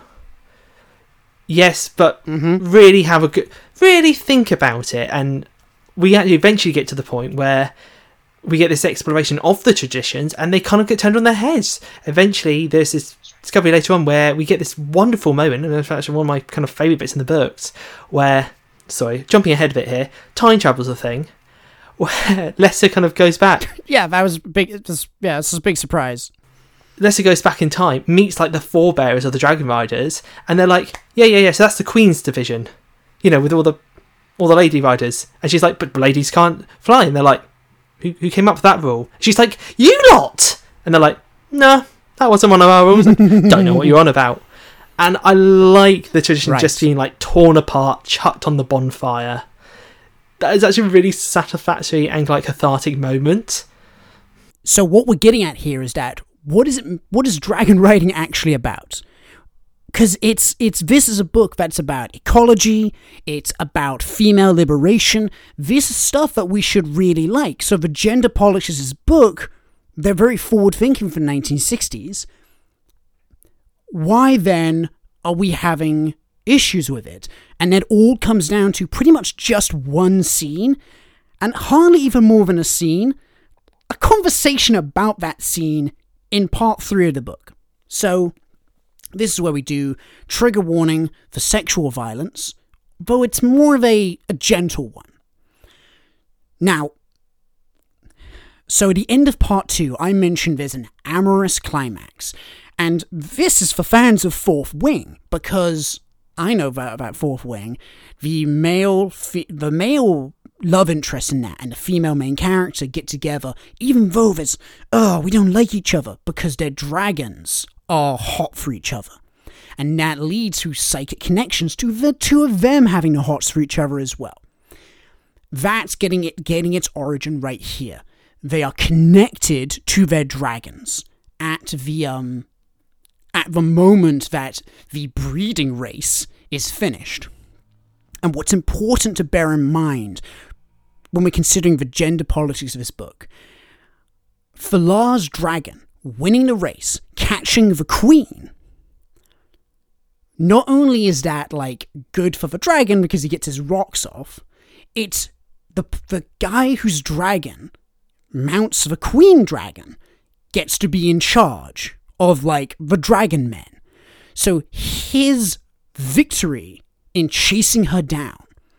Yes, but really really think about it. And we actually eventually get to the point where we get this exploration of the traditions and they kind of get turned on their heads. Eventually, there's this discovery later on where we get this wonderful moment, and it's actually one of my kind of favourite bits in the books, where, sorry, jumping ahead a bit here, time travel's a thing, where Lesser kind of goes back. Yeah, that was big. This is a big surprise. Lesser goes back in time, meets like the forebearers of the Dragon Riders, and they're like, yeah, so that's the Queen's division, you know, with all the lady riders. And she's like, but ladies can't fly. And they're like, who came up with that rule? She's like, you lot! And they're like, no, that wasn't one of our rules. Don't know what you're on about. And I like the tradition just being like torn apart, chucked on the bonfire. That is actually a really satisfactory and like cathartic moment. So what we're getting at here is that what is dragon riding actually about? Because this is a book that's about ecology, it's about female liberation. This is stuff that we should really like. So the gender politics of this book, they're very forward-thinking for the 1960s. Why then are we having issues with it? And it all comes down to pretty much just one scene, and hardly even more than a scene, a conversation about that scene in part 3 of the book. So this is where we do trigger warning for sexual violence, though it's more of a gentle one. Now, so at the end of part 2, I mentioned there's an amorous climax, and this is for fans of Fourth Wing, because I know about Fourth Wing. The male love interest in that and the female main character get together, even though we don't like each other because their dragons are hot for each other. And that leads to psychic connections to the two of them having the hots for each other as well. That's getting its origin right here. They are connected to their dragons at the moment that the breeding race is finished. And what's important to bear in mind when we're considering the gender politics of this book, Valar's dragon winning the race, catching the queen, not only is that like good for the dragon because he gets his rocks off, it's the guy whose dragon mounts the queen dragon gets to be in charge of like the dragon men. So his victory in chasing her down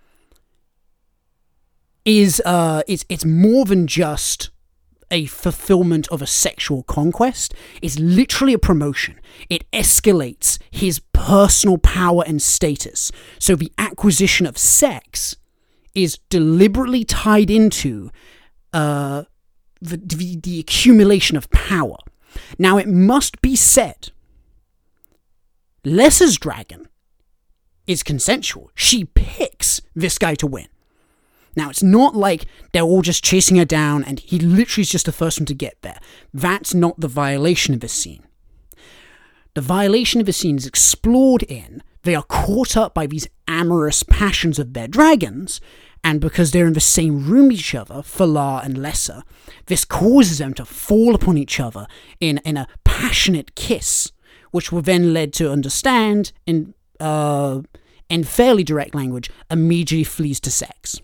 is it's more than just a fulfillment of a sexual conquest. It's literally a promotion. It escalates his personal power and status. So the acquisition of sex is deliberately tied into the accumulation of power. Now it must be said, Lesser's dragon is consensual. She picks this guy to win. Now, it's not like they're all just chasing her down and he literally is just the first one to get there. That's not the violation of this scene. The violation of the scene is explored in they are caught up by these amorous passions of their dragons, and because they're in the same room with each other, Falar and Lesser, this causes them to fall upon each other in a passionate kiss, which will then lead to understand, in fairly direct language, immediately flees to sex.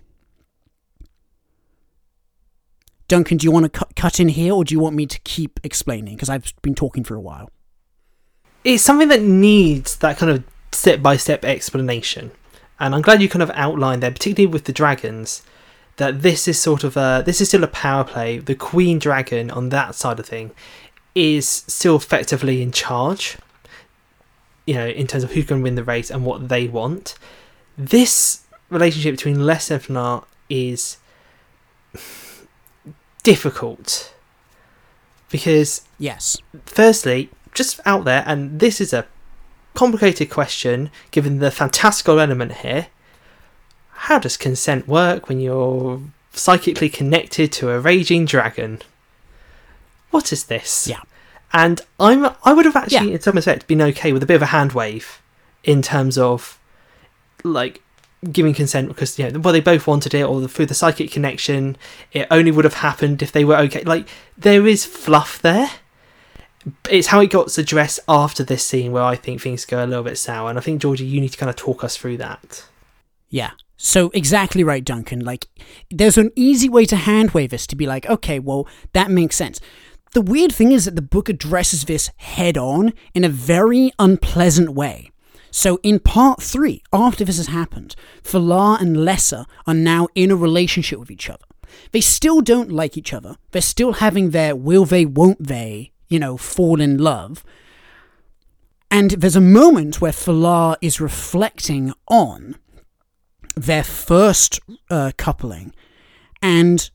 Duncan, do you want to cut in here, or do you want me to keep explaining? Because I've been talking for a while. It's something that needs that kind of step-by-step explanation. And I'm glad you kind of outlined there, particularly with the dragons, that this is still a power play. The queen dragon on that side of thing is still effectively in charge, in terms of who can win the race and what they want. This relationship between Les and Falar is difficult because, yes, firstly, just out there, and this is a complicated question given the fantastical element here, how does consent work when you're psychically connected to a raging dragon? What is this? Yeah. And I would have actually, in some respects, been okay with a bit of a hand wave in terms of, like, giving consent because, they both wanted it, or through the psychic connection, it only would have happened if they were okay. Like, there is fluff there. It's how it got addressed after this scene where I think things go a little bit sour, and I think, Georgie, you need to kind of talk us through that. Yeah. So exactly right, Duncan. Like, there's an easy way to hand wave this to be like, okay, well, that makes sense. The weird thing is that the book addresses this head on in a very unpleasant way. So in part 3, after this has happened, Falar and Lesser are now in a relationship with each other. They still don't like each other. They're still having their will they, won't they, fall in love. And there's a moment where Falar is reflecting on their first coupling, and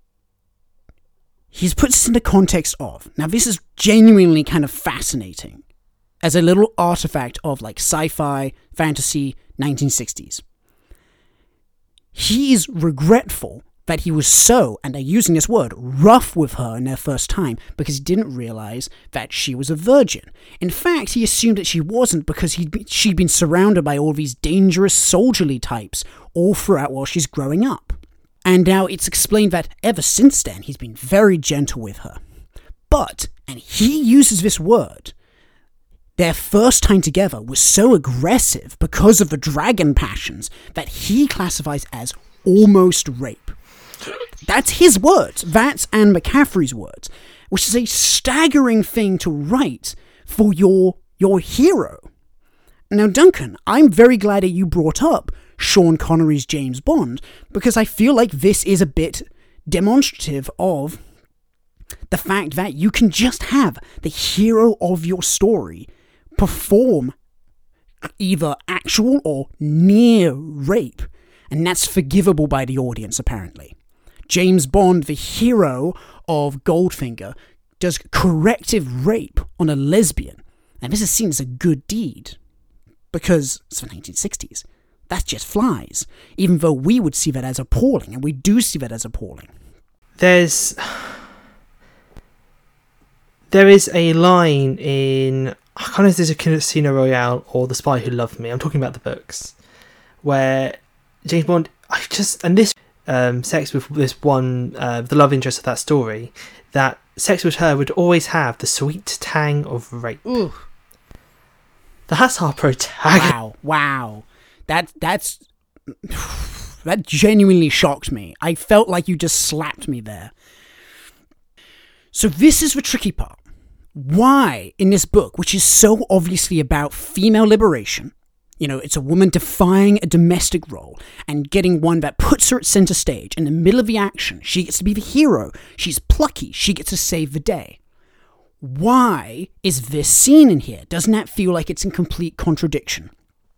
he's put this in the context of, now this is genuinely kind of fascinating, as a little artifact of like sci-fi, fantasy, 1960s. He is regretful that he was so, and they're using this word, rough with her in their first time because he didn't realize that she was a virgin. In fact, he assumed that she wasn't because she'd been surrounded by all these dangerous soldierly types all throughout while she's growing up. And now it's explained that ever since then, he's been very gentle with her. But, and he uses this word, their first time together was so aggressive because of the dragon passions that he classifies as almost rape. That's his words. That's Anne McCaffrey's words, which is a staggering thing to write for your hero. Now, Duncan, I'm very glad that you brought up Sean Connery's James Bond, because I feel like this is a bit demonstrative of the fact that you can just have the hero of your story perform either actual or near rape, and that's forgivable by the audience, apparently. James Bond, the hero of Goldfinger, does corrective rape on a lesbian, and this is seen as a good deed, because it's the 1960s. That just flies, even though we would see that as appalling, and we do see that as appalling. There is a line in, I can't know if there's a Casino Royale or The Spy Who Loved Me, I'm talking about the books, where James Bond, sex with this one, the love interest of that story, that sex with her would always have the sweet tang of rape. Ooh. That's our protagonist. Wow. That genuinely shocked me. I felt like you just slapped me there. So this is the tricky part. Why, in this book, which is so obviously about female liberation, it's a woman defying a domestic role and getting one that puts her at center stage. In the middle of the action, she gets to be the hero. She's plucky. She gets to save the day. Why is this scene in here? Doesn't that feel like it's in complete contradiction?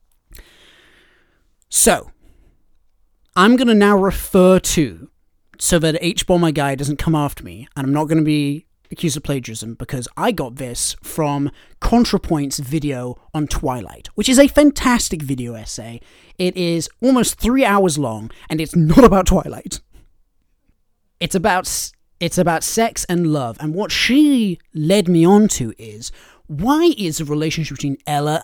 So, I'm going to now refer to, so that H-Bomber guy doesn't come after me, and I'm not going to be accused of plagiarism because I got this from ContraPoint's video on Twilight, which is a fantastic video essay. It is almost 3 hours long, and it's not about Twilight. It's about sex and love, and what she led me on to is, why is the relationship between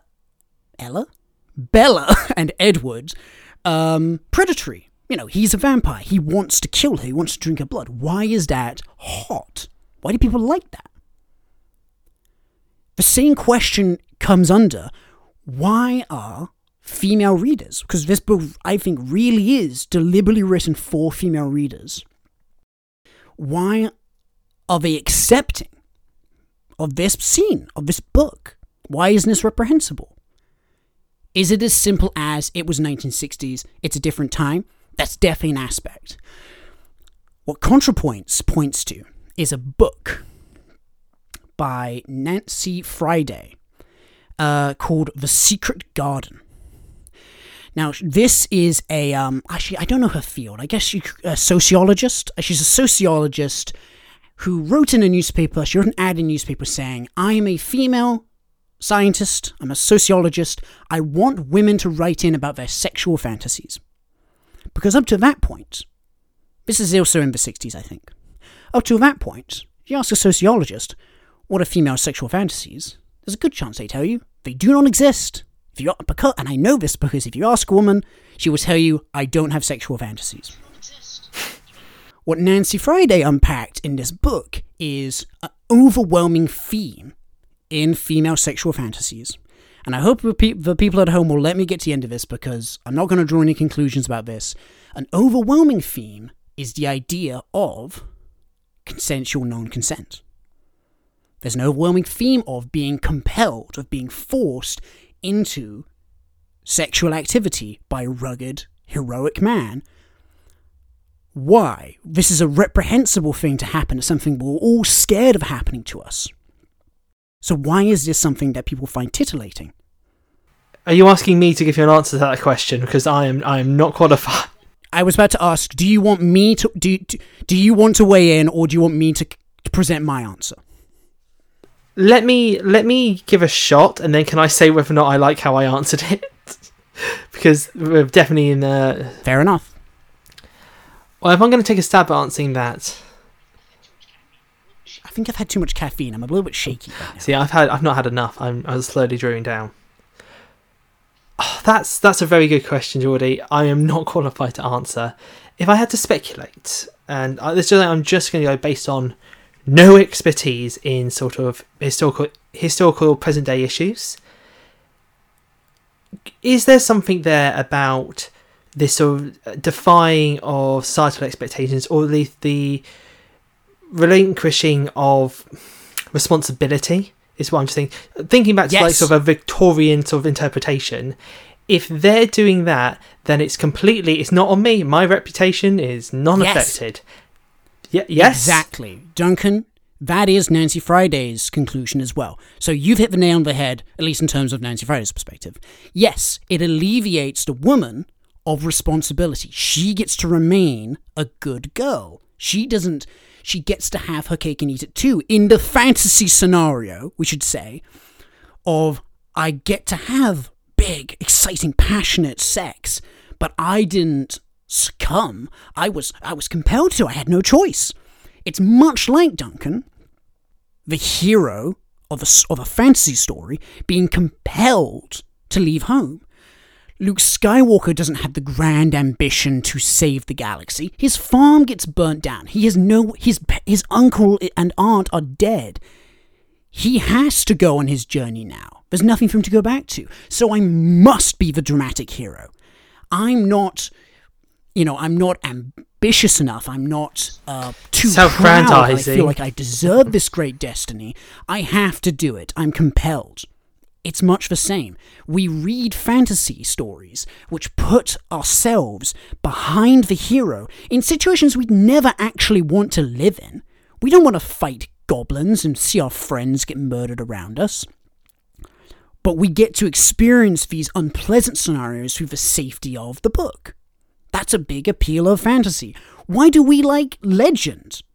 Bella and Edward predatory? You know, he's a vampire. He wants to kill her. He wants to drink her blood. Why is that hot? Why do people like that? The same question comes under, why are female readers, because this book, I think, really is deliberately written for female readers, why are they accepting of this scene, of this book? Why isn't this reprehensible? Is it as simple as it was 1960s, it's a different time? That's definitely an aspect. What ContraPoints points to is a book by Nancy Friday called The Secret Garden. Now, this is a, actually, I don't know her field. I guess a sociologist. She's a sociologist who wrote in a newspaper, she wrote an ad in a newspaper saying, I am a female scientist, I'm a sociologist, I want women to write in about their sexual fantasies. Because up to that point, this is also in the 60s, I think, up to that point, you ask a sociologist, what are female sexual fantasies? There's a good chance they tell you, they do not exist. And I know this because if you ask a woman, she will tell you, I don't have sexual fantasies. What Nancy Friday unpacked in this book is an overwhelming theme in female sexual fantasies. And I hope the people at home will let me get to the end of this because I'm not going to draw any conclusions about this. An overwhelming theme is the idea of consensual non-consent. There's an overwhelming theme of being compelled, of being forced into sexual activity by a rugged, heroic man. Why? This is a reprehensible thing to happen. It's something we're all scared of happening to us. So why is this something that people find titillating? Are you asking me to give you an answer to that question? Because I am not qualified. I was about to ask, do you want me to do you want to weigh in, or do you want me to present my answer? Let me give a shot, and then can I say whether or not I like how I answered it? Because we're definitely in the... Fair enough. Well, if I'm going to take a stab at answering that... I think I've had too much caffeine. I'm a little bit shaky right now. See, I've not had enough. I'm slowly drawing down. Oh, that's a very good question, Geordie. I am not qualified to answer. If I had to speculate, and I'm just going to go based on no expertise in sort of historical present day issues. Is there something there about this sort of defying of societal expectations, or the relinquishing of responsibility? Is what I'm just thinking back to like sort of a Victorian sort of interpretation. If they're doing that, then it's not on me. My reputation is non-affected. Yes. Exactly. Duncan, that is Nancy Friday's conclusion as well. So you've hit the nail on the head, at least in terms of Nancy Friday's perspective. Yes, it alleviates the woman of responsibility. She gets to remain a good girl. She gets to have her cake and eat it too. In the fantasy scenario, we should say, of I get to have big, exciting, passionate sex, but I didn't succumb. I was compelled to. I had no choice. It's much like, Duncan, the hero of a fantasy story being compelled to leave home. Luke Skywalker doesn't have the grand ambition to save the galaxy. His farm gets burnt down. He has his uncle and aunt are dead. He has to go on his journey now. There's nothing for him to go back to. So I must be the dramatic hero. I'm not ambitious enough. I'm not too proud. I feel like I deserve this great destiny. I have to do it. I'm compelled. It's much the same. We read fantasy stories which put ourselves behind the hero in situations we'd never actually want to live in. We don't want to fight goblins and see our friends get murdered around us. But we get to experience these unpleasant scenarios through the safety of the book. That's a big appeal of fantasy. Why do we like legend?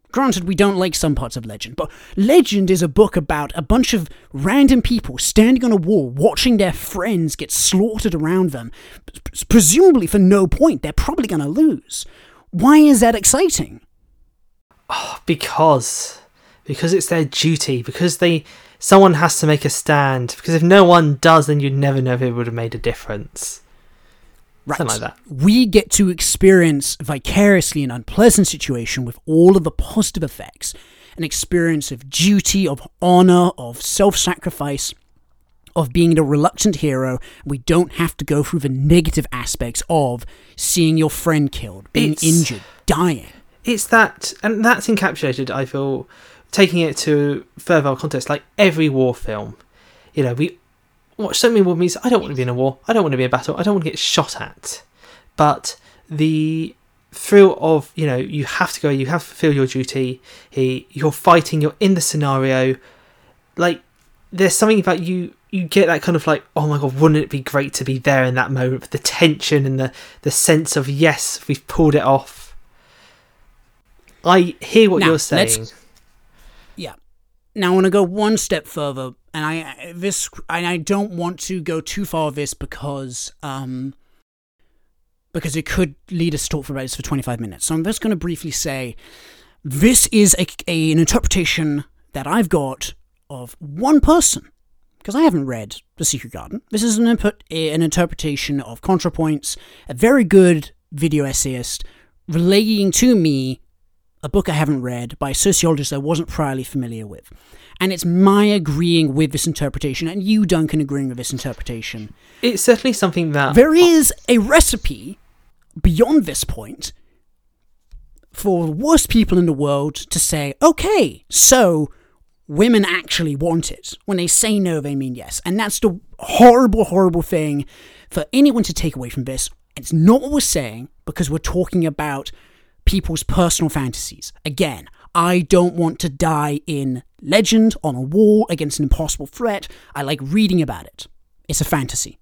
Granted, we don't like some parts of Legend, but Legend is a book about a bunch of random people standing on a wall watching their friends get slaughtered around them, presumably for no point. They're probably going to lose. Why is that exciting? Oh, because it's their duty, because someone has to make a stand, because if no one does, then you'd never know if it would have made a difference. Right. Something like that. We get to experience vicariously an unpleasant situation with all of the positive effects, an experience of duty, of honor, of self-sacrifice, of being the reluctant hero. We don't have to go through the negative aspects of seeing your friend killed, being injured, dying. It's that, and that's encapsulated, I feel, taking it to further context, like every war film. You know, we watch so many war movies. I don't want to be in a war. I don't want to be in a battle. I don't want to get shot at. But the thrill of, you know, you have to go, you have to fulfill your duty. You're fighting, you're in the scenario. Like, there's something about you get that kind of like, oh my god, wouldn't it be great to be there in that moment, with the tension and the sense of, yes, we've pulled it off. I hear what you're saying. Yeah. Now I want to go one step further, and I don't want to go too far with this because it could lead us to talk about this for 25 minutes. So I'm just going to briefly say this is an interpretation that I've got of one person, because I haven't read The Secret Garden. This is an interpretation of ContraPoints, a very good video essayist, relaying to me a book I haven't read by a sociologist I wasn't priorly familiar with. And it's my agreeing with this interpretation, and you, Duncan, agreeing with this interpretation. It's certainly something that... There is a recipe beyond this point for the worst people in the world to say, okay, so women actually want it. When they say no, they mean yes. And that's the horrible, horrible thing for anyone to take away from this. It's not what we're saying, because we're talking about people's personal fantasies. Again, I don't want to die in Legend on a wall against an impossible threat. I like reading about it. It's a fantasy.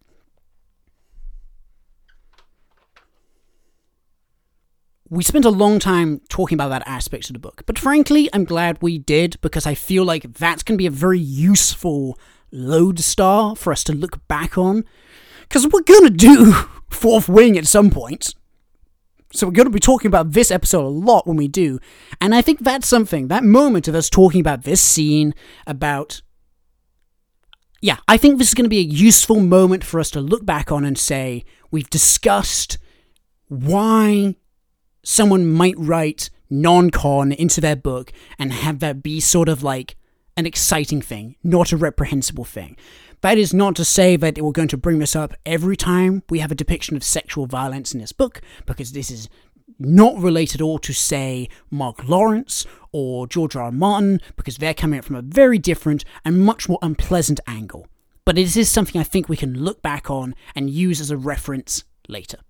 We spent a long time talking about that aspect of the book, but frankly, I'm glad we did, because I feel like that's going to be a very useful lodestar for us to look back on, because we're going to do Fourth Wing at some point. So we're going to be talking about this episode a lot when we do. And I think that's something, that moment of us talking about this scene, about... Yeah, I think this is going to be a useful moment for us to look back on and say, we've discussed why someone might write non-con into their book and have that be sort of like an exciting thing, not a reprehensible thing. That is not to say that we're going to bring this up every time we have a depiction of sexual violence in this book, because this is not related at all to, say, Mark Lawrence or George R. R. Martin, because they're coming at it from a very different and much more unpleasant angle. But it is something I think we can look back on and use as a reference later.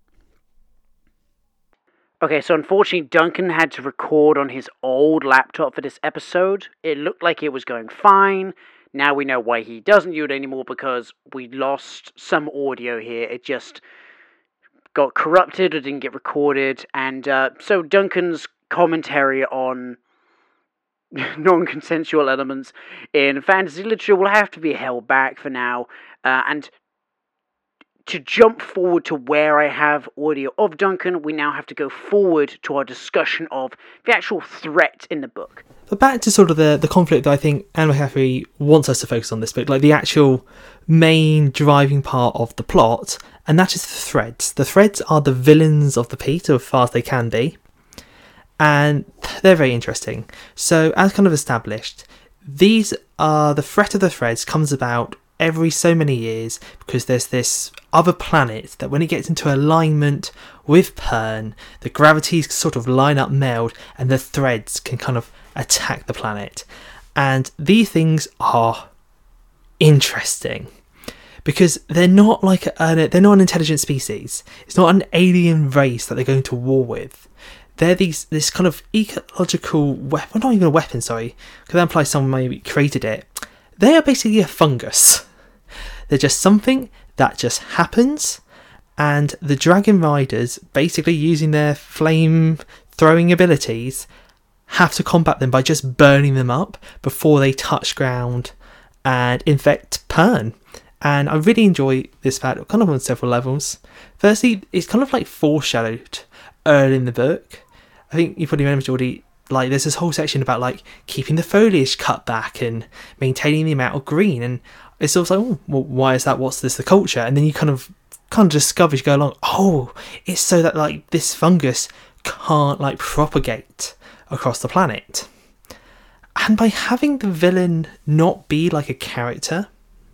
Okay, so unfortunately Duncan had to record on his old laptop for this episode. It looked like it was going fine. Now we know why he doesn't use it anymore, because we lost some audio here. It just got corrupted or didn't get recorded. And so Duncan's commentary on non-consensual elements in fantasy literature will have to be held back for now. And to jump forward to where I have audio of Duncan, we now have to go forward to our discussion of the actual threat in the book. But back to sort of the conflict that I think Anne McCaffrey wants us to focus on this book, like the actual main driving part of the plot, and that is the threads. The threads are the villains of the piece, as far as they can be, and they're very interesting. So, as kind of established, these are the threat of the threads comes about every so many years, because there's this other planet that when it gets into alignment with Pern, the gravities sort of line up, meld, and the threads can kind of attack the planet. And these things are interesting because they're not like they're not an intelligent species. It's not an alien race that they're going to war with. They're this kind of ecological weapon, not even a weapon, sorry, because that implies someone maybe created it. They are basically a fungus. They're just something that just happens, and the Dragon Riders, basically using their flame throwing abilities, have to combat them by just burning them up before they touch ground and infect Pern. And I really enjoy this battle, kind of on several levels. Firstly, it's kind of like foreshadowed early in the book. I think you probably remember, Geordie, like there's this whole section about like keeping the foliage cut back and maintaining the amount of green, and it's also like, oh, well, why is that? What's this? The culture? And then you kind of discover as you go along, oh, it's so that like this fungus can't like propagate across the planet. And by having the villain not be like a character,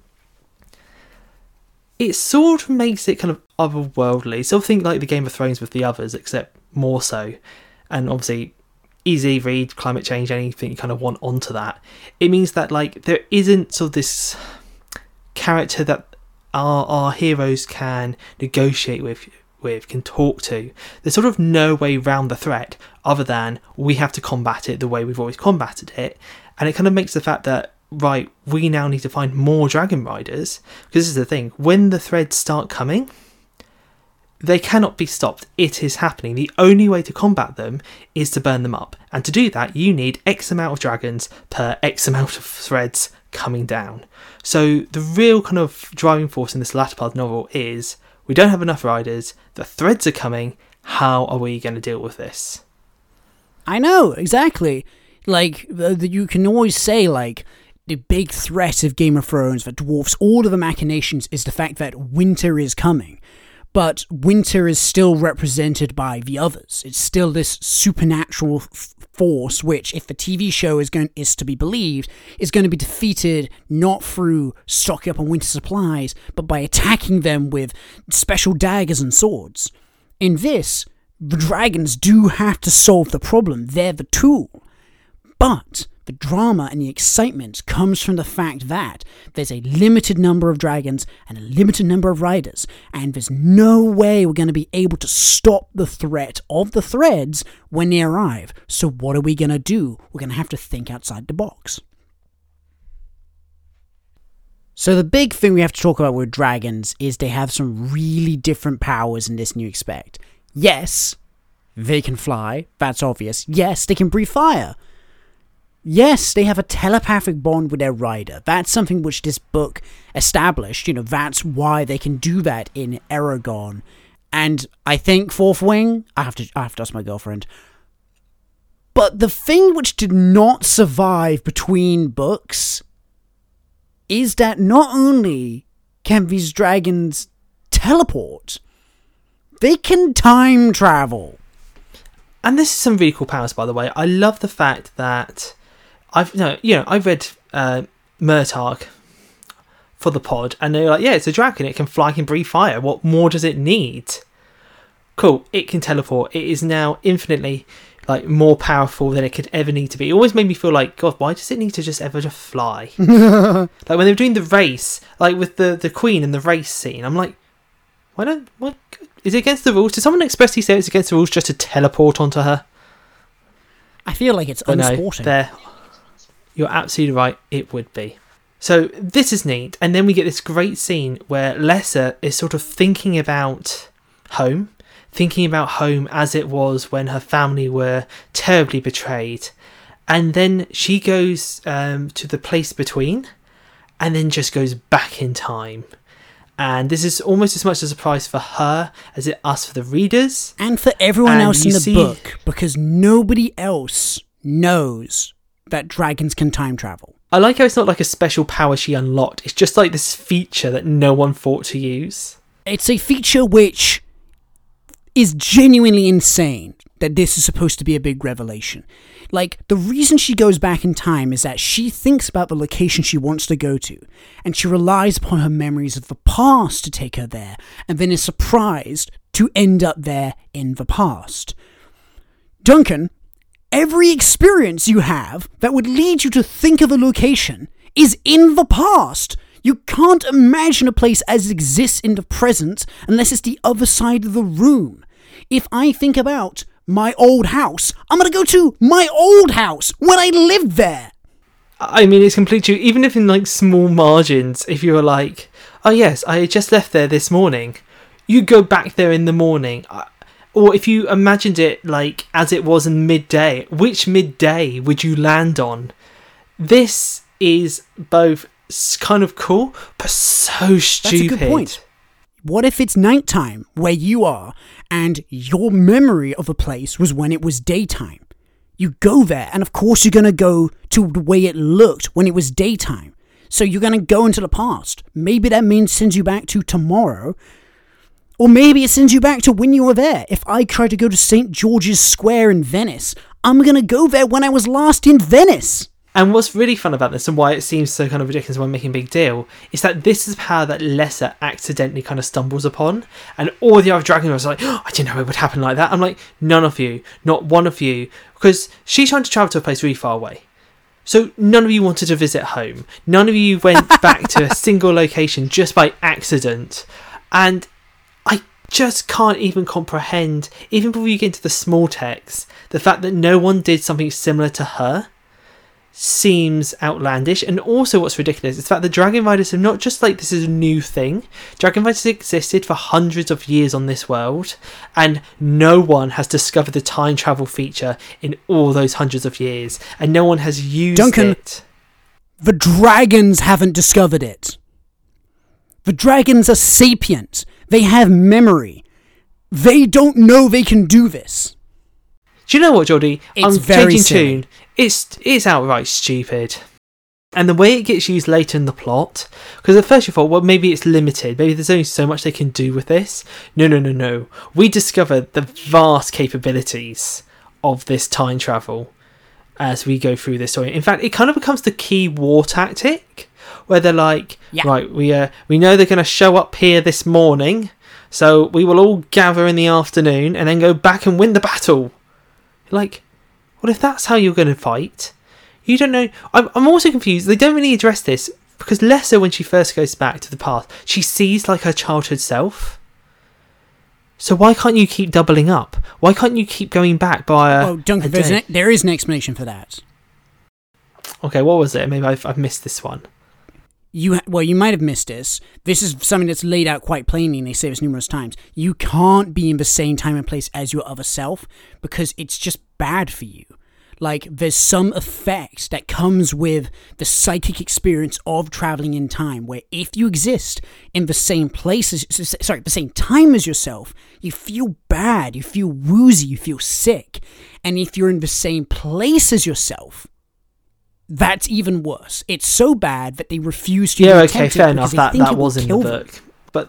it sort of makes it kind of otherworldly. So think like the Game of Thrones with the others, except more so. And obviously, easy read, climate change, anything you kind of want onto that. It means that like there isn't sort of this character that our heroes can negotiate with, can talk to. There's sort of no way around the threat other than we have to combat it the way we've always combated it. And it kind of makes the fact that, right, we now need to find more Dragon Riders, because this is the thing, when the threads start coming, they cannot be stopped. It is happening. The only way to combat them is to burn them up. And to do that, you need X amount of dragons per X amount of threads coming down. So the real kind of driving force in this latter part of the novel is, we don't have enough riders, the threads are coming, how are we going to deal with this? I know, exactly. Like, you can always say, like, the big threat of Game of Thrones that dwarfs all of the machinations is the fact that winter is coming. But winter is still represented by the others. It's still this supernatural force which, if the TV show is to be believed, is going to be defeated not through stocking up on winter supplies, but by attacking them with special daggers and swords. In this, the dragons do have to solve the problem. They're the tool. But the drama and the excitement comes from the fact that there's a limited number of dragons and a limited number of riders, and there's no way we're going to be able to stop the threat of the threads when they arrive. So what are we going to do? We're going to have to think outside the box. So the big thing we have to talk about with dragons is they have some really different powers in this new expect. Yes, they can fly. That's obvious. Yes, they can breathe fire. Yes, they have a telepathic bond with their rider. That's something which this book established. You know, that's why they can do that in Eragon. And I think Fourth Wing, I have to ask my girlfriend. But the thing which did not survive between books is that not only can these dragons teleport, they can time travel. And this is some really cool powers, by the way. I love the fact that I've read Murtagh for the pod, and they're like, yeah, it's a dragon, it can fly, it can breathe fire. What more does it need? Cool, it can teleport. It is now infinitely like more powerful than it could ever need to be. It always made me feel like, God, why does it need to just fly? Like when they were doing the race, like with the Queen and the race scene, I'm like, what is it against the rules? Did someone expressly say it's against the rules just to teleport onto her? I feel like it's unsporting. No, you're absolutely right, it would be. So this is neat, and then we get this great scene where Lessa is sort of thinking about home as it was when her family were terribly betrayed, and then she goes to the place between, and then just goes back in time. And this is almost as much a surprise for her as it us for the readers. And for everyone else in the book, because nobody else knows that dragons can time travel. I like how it's not like a special power she unlocked. It's just like this feature that no one thought to use. It's a feature which is genuinely insane that this is supposed to be a big revelation. Like, the reason she goes back in time is that she thinks about the location she wants to go to, and she relies upon her memories of the past to take her there, and then is surprised to end up there in the past. Duncan, every experience you have that would lead you to think of a location is in the past. You can't imagine a place as it exists in the present unless it's the other side of the room. If I think about my old house, I'm going to go to my old house when I lived there. I mean, it's completely true. Even if in like small margins, if you were like, oh yes, I just left there this morning, you go back there in the morning. Or if you imagined it like as it was in midday, which midday would you land on? This is both kind of cool, but so stupid. That's a good point. What if it's nighttime where you are, and your memory of a place was when it was daytime? You go there, and of course you're going to go to the way it looked when it was daytime. So you're going to go into the past. Maybe that means sends you back to tomorrow. Or maybe it sends you back to when you were there. If I try to go to St. George's Square in Venice, I'm going to go there when I was last in Venice. And what's really fun about this, and why it seems so kind of ridiculous when making a big deal, is that this is power that Lesser accidentally kind of stumbles upon. And all the other Dragon Riders are like, oh, I didn't know it would happen like that. I'm like, none of you, not one of you. Because she's trying to travel to a place really far away. So none of you wanted to visit home. None of you went back to a single location just by accident. And I just can't even comprehend, even before you get into the small text, the fact that no one did something similar to her seems outlandish. And also what's ridiculous is the fact that Dragon Riders have not just like this is a new thing. Dragon Riders existed for hundreds of years on this world, and no one has discovered the time travel feature in all those hundreds of years, and no one has used it. The dragons haven't discovered it. The dragons are sapient. They have memory. They don't know they can do this. Do you know what, Geordie? It's I'm very changing silly. tune. It's outright stupid. And the way it gets used later in the plot, because at first you thought, well, maybe it's limited. Maybe there's only so much they can do with this. No. We discovered the vast capabilities of this time travel as we go through this story. In fact, it kind of becomes the key war tactic, where they're like, right, we know they're going to show up here this morning, so we will all gather in the afternoon and then go back and win the battle. Like, well, if that's how you're going to fight, you don't know. I'm also confused. They don't really address this, because Lesser, when she first goes back to the past, she sees like her childhood self. So why can't you keep doubling up? Why can't you keep going back by Duncan, there is an explanation for that. Okay, what was it? Maybe I've missed this one. You might have missed this. This is something that's laid out quite plainly, and they say this numerous times. You can't be in the same time and place as your other self, because it's just bad for you. Like, there's some effect that comes with the psychic experience of traveling in time, where if you exist in the same the same time as yourself, you feel bad, you feel woozy, you feel sick. And if you're in the same place as yourself, that's even worse. It's so bad that they refuse to. Yeah, okay, fair enough. That was in the book. But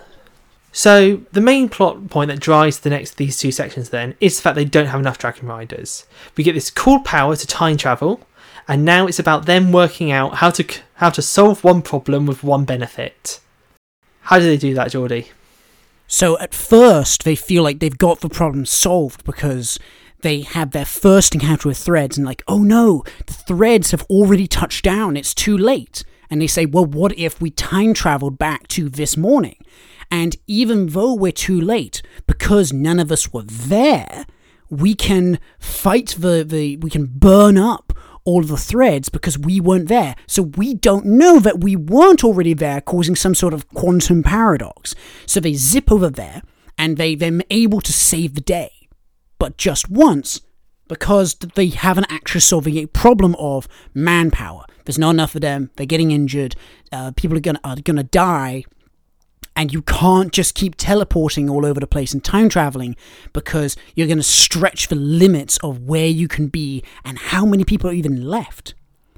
so the main plot point that drives these two sections then is the fact they don't have enough Dragon Riders. We get this cool power to time travel, and now it's about them working out how to solve one problem with one benefit. How do they do that, Geordie? So at first they feel like they've got the problem solved because they have their first encounter with threads and like, oh no, the threads have already touched down, it's too late. And they say, well, what if we time traveled back to this morning? And even though we're too late, because none of us were there, we can fight we can burn up all of the threads because we weren't there. So we don't know that we weren't already there, causing some sort of quantum paradox. So they zip over there and they're able to save the day. But just once, because they haven't actually solving a problem of manpower. There's not enough of them. They're getting injured. People are gonna die, and you can't just keep teleporting all over the place and time traveling because you're gonna stretch the limits of where you can be and how many people are even left.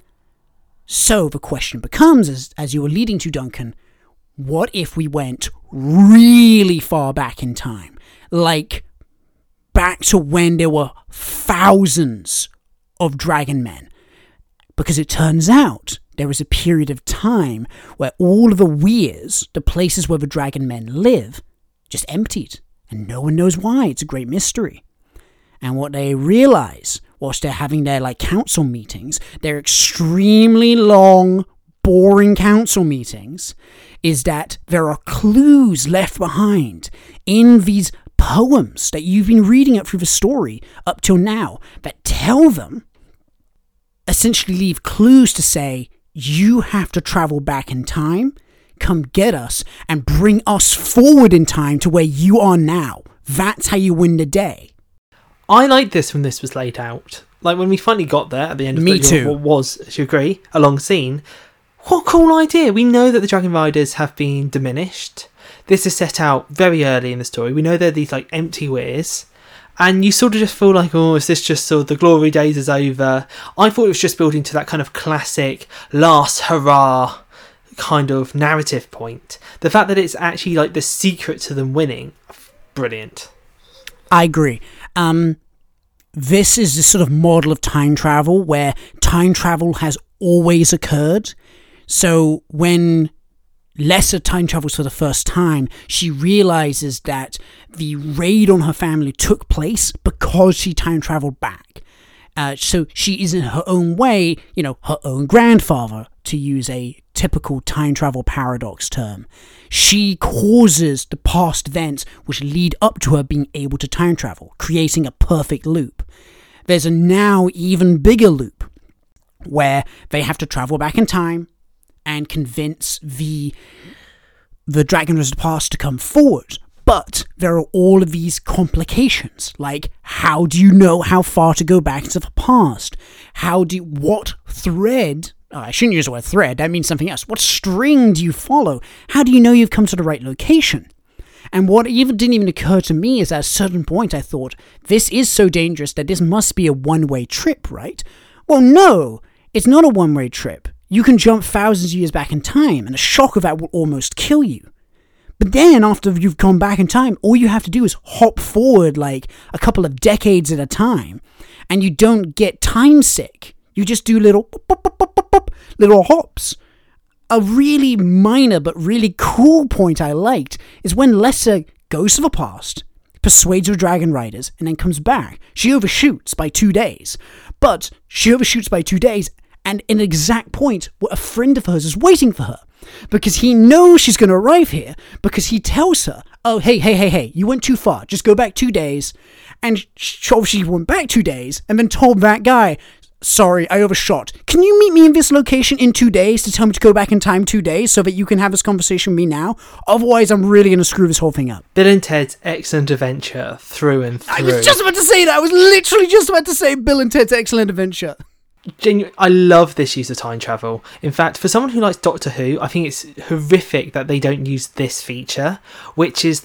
So the question becomes, as you were leading to, Duncan, what if we went really far back in time, like back to when there were thousands of dragon men? Because it turns out there was a period of time where all of the weirs, the places where the dragon men live, just emptied. And no one knows why. It's a great mystery. And what they realize whilst they're having their council meetings, their extremely long, boring council meetings, is that there are clues left behind in these poems that you've been reading up through the story up till now that tell them, essentially leave clues to say, you have to travel back in time, come get us, and bring us forward in time to where you are now. That's how you win the day. I like this when this was laid out. Like when we finally got there at the end of Me too. what was, as you agree, a long scene. What a cool idea. We know that the Dragon Riders have been diminished. This is set out very early in the story. We know they're these like empty weirs. And you sort of just feel like, oh, is this just sort of the glory days is over? I thought it was just building to that kind of classic last hurrah kind of narrative point. The fact that it's actually like the secret to them winning, brilliant. I agree. This is the sort of model of time travel where time travel has always occurred. So when Lesser time travels for the first time, she realizes that the raid on her family took place because she time traveled back. So she is in her own way, her own grandfather, to use a typical time travel paradox term. She causes the past events which lead up to her being able to time travel, creating a perfect loop. There's a now even bigger loop where they have to travel back in time and convince the Dragon of the Past to come forward. But there are all of these complications, like how do you know how far to go back into the past? What thread, I shouldn't use the word thread, that means something else. What string do you follow? How do you know you've come to the right location? And what didn't even occur to me is at a certain point I thought, this is so dangerous that this must be a one-way trip, right? Well, no, it's not a one-way trip. You can jump thousands of years back in time, and the shock of that will almost kill you. But then, after you've gone back in time, all you have to do is hop forward like a couple of decades at a time, and you don't get time sick. You just do little hops. A really minor but really cool point I liked is when Lesser goes to the past, persuades her Dragon Riders, and then comes back. She overshoots by 2 days. But she overshoots by 2 days, and in an exact point where a friend of hers is waiting for her. Because he knows she's going to arrive here, because he tells her, oh, hey, you went too far, just go back 2 days. And she went back 2 days, and then told that guy, sorry, I overshot. Can you meet me in this location in 2 days to tell me to go back in time 2 days so that you can have this conversation with me now? Otherwise, I'm really going to screw this whole thing up. Bill and Ted's Excellent Adventure through and through. I was just about to say that. I was literally just about to say Bill and Ted's Excellent Adventure. I love this use of time travel. In fact, for someone who likes Doctor Who, I think it's horrific that they don't use this feature, which is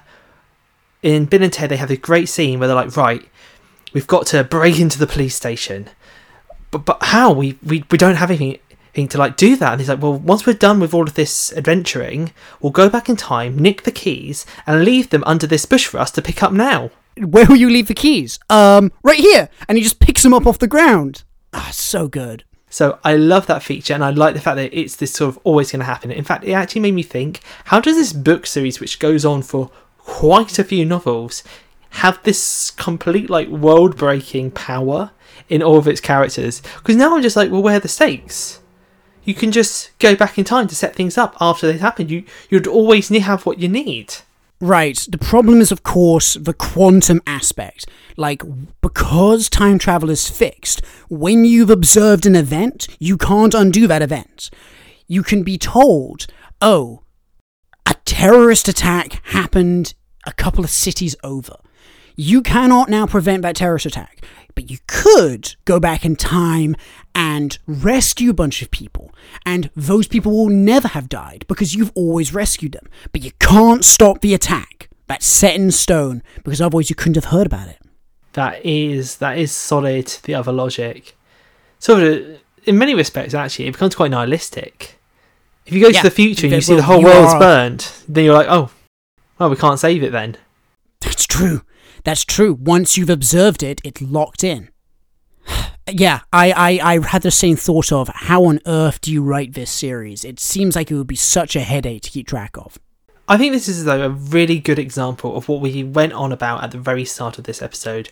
in Bill and Ted, they have a great scene where they're like, right, we've got to break into the police station. But how? We don't have anything to do that. And he's like, well, once we're done with all of this adventuring, we'll go back in time, nick the keys, and leave them under this bush for us to pick up now. Where will you leave the keys? Right here. And he just picks them up off the ground. So good. So I love that feature, and I like the fact that it's this sort of always going to happen. In fact, it actually made me think, how does this book series, which goes on for quite a few novels, have this complete world-breaking power in all of its characters? Because now I'm just like, well, where are the stakes? You can just go back in time to set things up after they've happened. You'd always have what you need. Right. The problem is, of course, the quantum aspect. Because time travel is fixed, when you've observed an event, you can't undo that event. You can be told, oh, a terrorist attack happened a couple of cities over. You cannot now prevent that terrorist attack, but you could go back in time and rescue a bunch of people, and those people will never have died because you've always rescued them. But you can't stop the attack. That's set in stone, because otherwise you couldn't have heard about it. That is solid, the other logic. So in many respects, actually, it becomes quite nihilistic. If you go to the future and you see the whole world's burned, then you're like, oh, well, we can't save it then. That's true. Once you've observed it, it's locked in. Yeah, I had the same thought of, how on earth do you write this series? It seems like it would be such a headache to keep track of. I think this is, though, a really good example of what we went on about at the very start of this episode.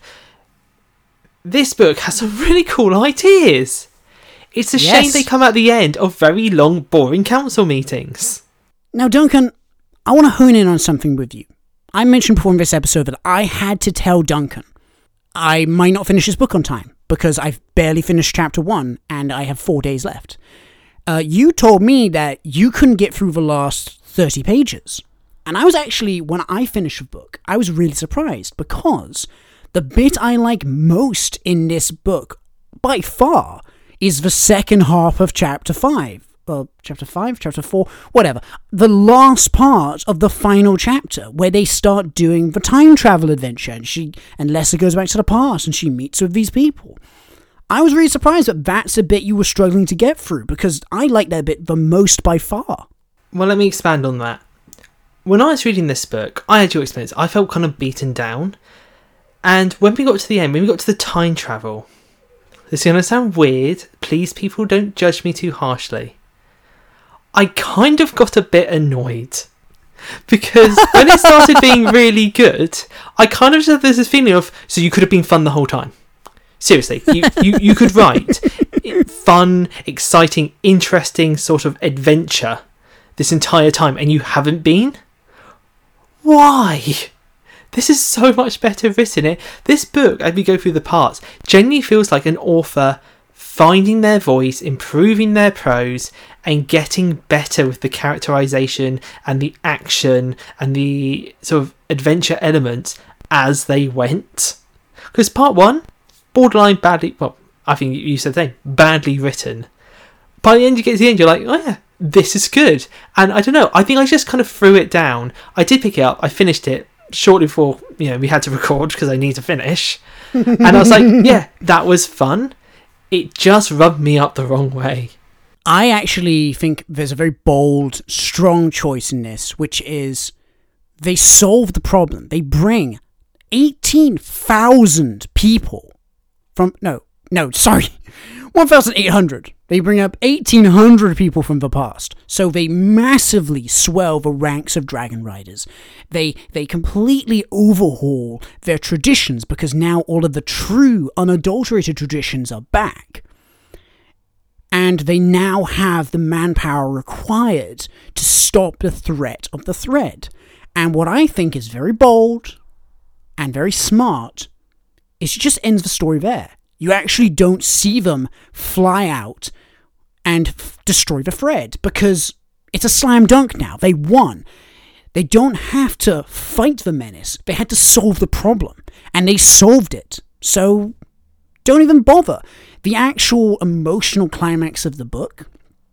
This book has some really cool ideas. It's a shame they come at the end of very long, boring council meetings. Now, Duncan, I want to hone in on something with you. I mentioned before in this episode that I had to tell Duncan I might not finish this book on time because I've barely finished chapter 1 and I have 4 days left. You told me that you couldn't get through the last 30 pages. And I was actually, when I finished the book, I was really surprised, because the bit I like most in this book, by far, is the second half of chapter 5. Well, chapter 5, chapter 4, whatever. The last part of the final chapter, where they start doing the time travel adventure, and Lessa goes back to the past, and she meets with these people. I was really surprised that that's a bit you were struggling to get through, because I like that bit the most by far. Well, let me expand on that. When I was reading this book, I had your experience. I felt kind of beaten down. And when we got to the end, when we got to the time travel, this is going to sound weird. Please, people, don't judge me too harshly. I kind of got a bit annoyed. Because when it started being really good, I kind of had this feeling of, so you could have been fun the whole time. Seriously, you could write fun, exciting, interesting sort of adventure this entire time, and you haven't been? Why? This is so much better written. This book, as we go through the parts, genuinely feels like an author finding their voice, improving their prose, and getting better with the characterization and the action and the sort of adventure elements as they went. Because part 1, borderline badly, well, I think you said the same, badly written. By the end, you get to the end, you're like, oh yeah, this is good. And I don't know, I think I just kind of threw it down. I did pick it up, I finished it shortly before, we had to record because I need to finish. And I was like, yeah, that was fun. It just rubbed me up the wrong way. I actually think there's a very bold, strong choice in this, which is they solve the problem. They bring 18,000 people from... No, 1,800. They bring up 1,800 people from the past. So they massively swell the ranks of Dragon Riders. They completely overhaul their traditions, because now all of the true, unadulterated traditions are back. And they now have the manpower required to stop the threat of the thread. And what I think is very bold and very smart is it just ends the story there. You actually don't see them fly out and destroy the thread, because it's a slam dunk now. They won. They don't have to fight the menace. They had to solve the problem, and they solved it. So don't even bother. The actual emotional climax of the book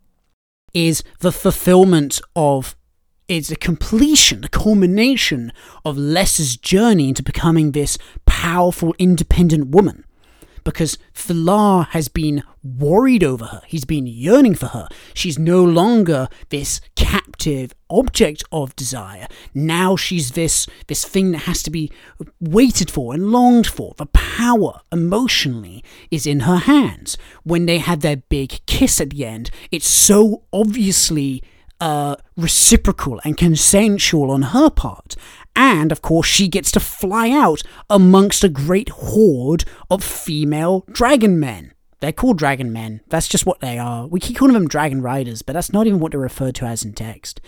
is the fulfillment of, it's a completion, the culmination of Lessa's journey into becoming this powerful, independent woman. Because Philar has been worried over her. He's been yearning for her. She's no longer this captive object of desire. Now she's this thing that has to be waited for and longed for. The power, emotionally, is in her hands. When they had their big kiss at the end, it's so obviously reciprocal and consensual on her part. And, of course, she gets to fly out amongst a great horde of female dragon men. They're called dragon men. That's just what they are. We keep calling them dragon riders, but that's not even what they're referred to as in text.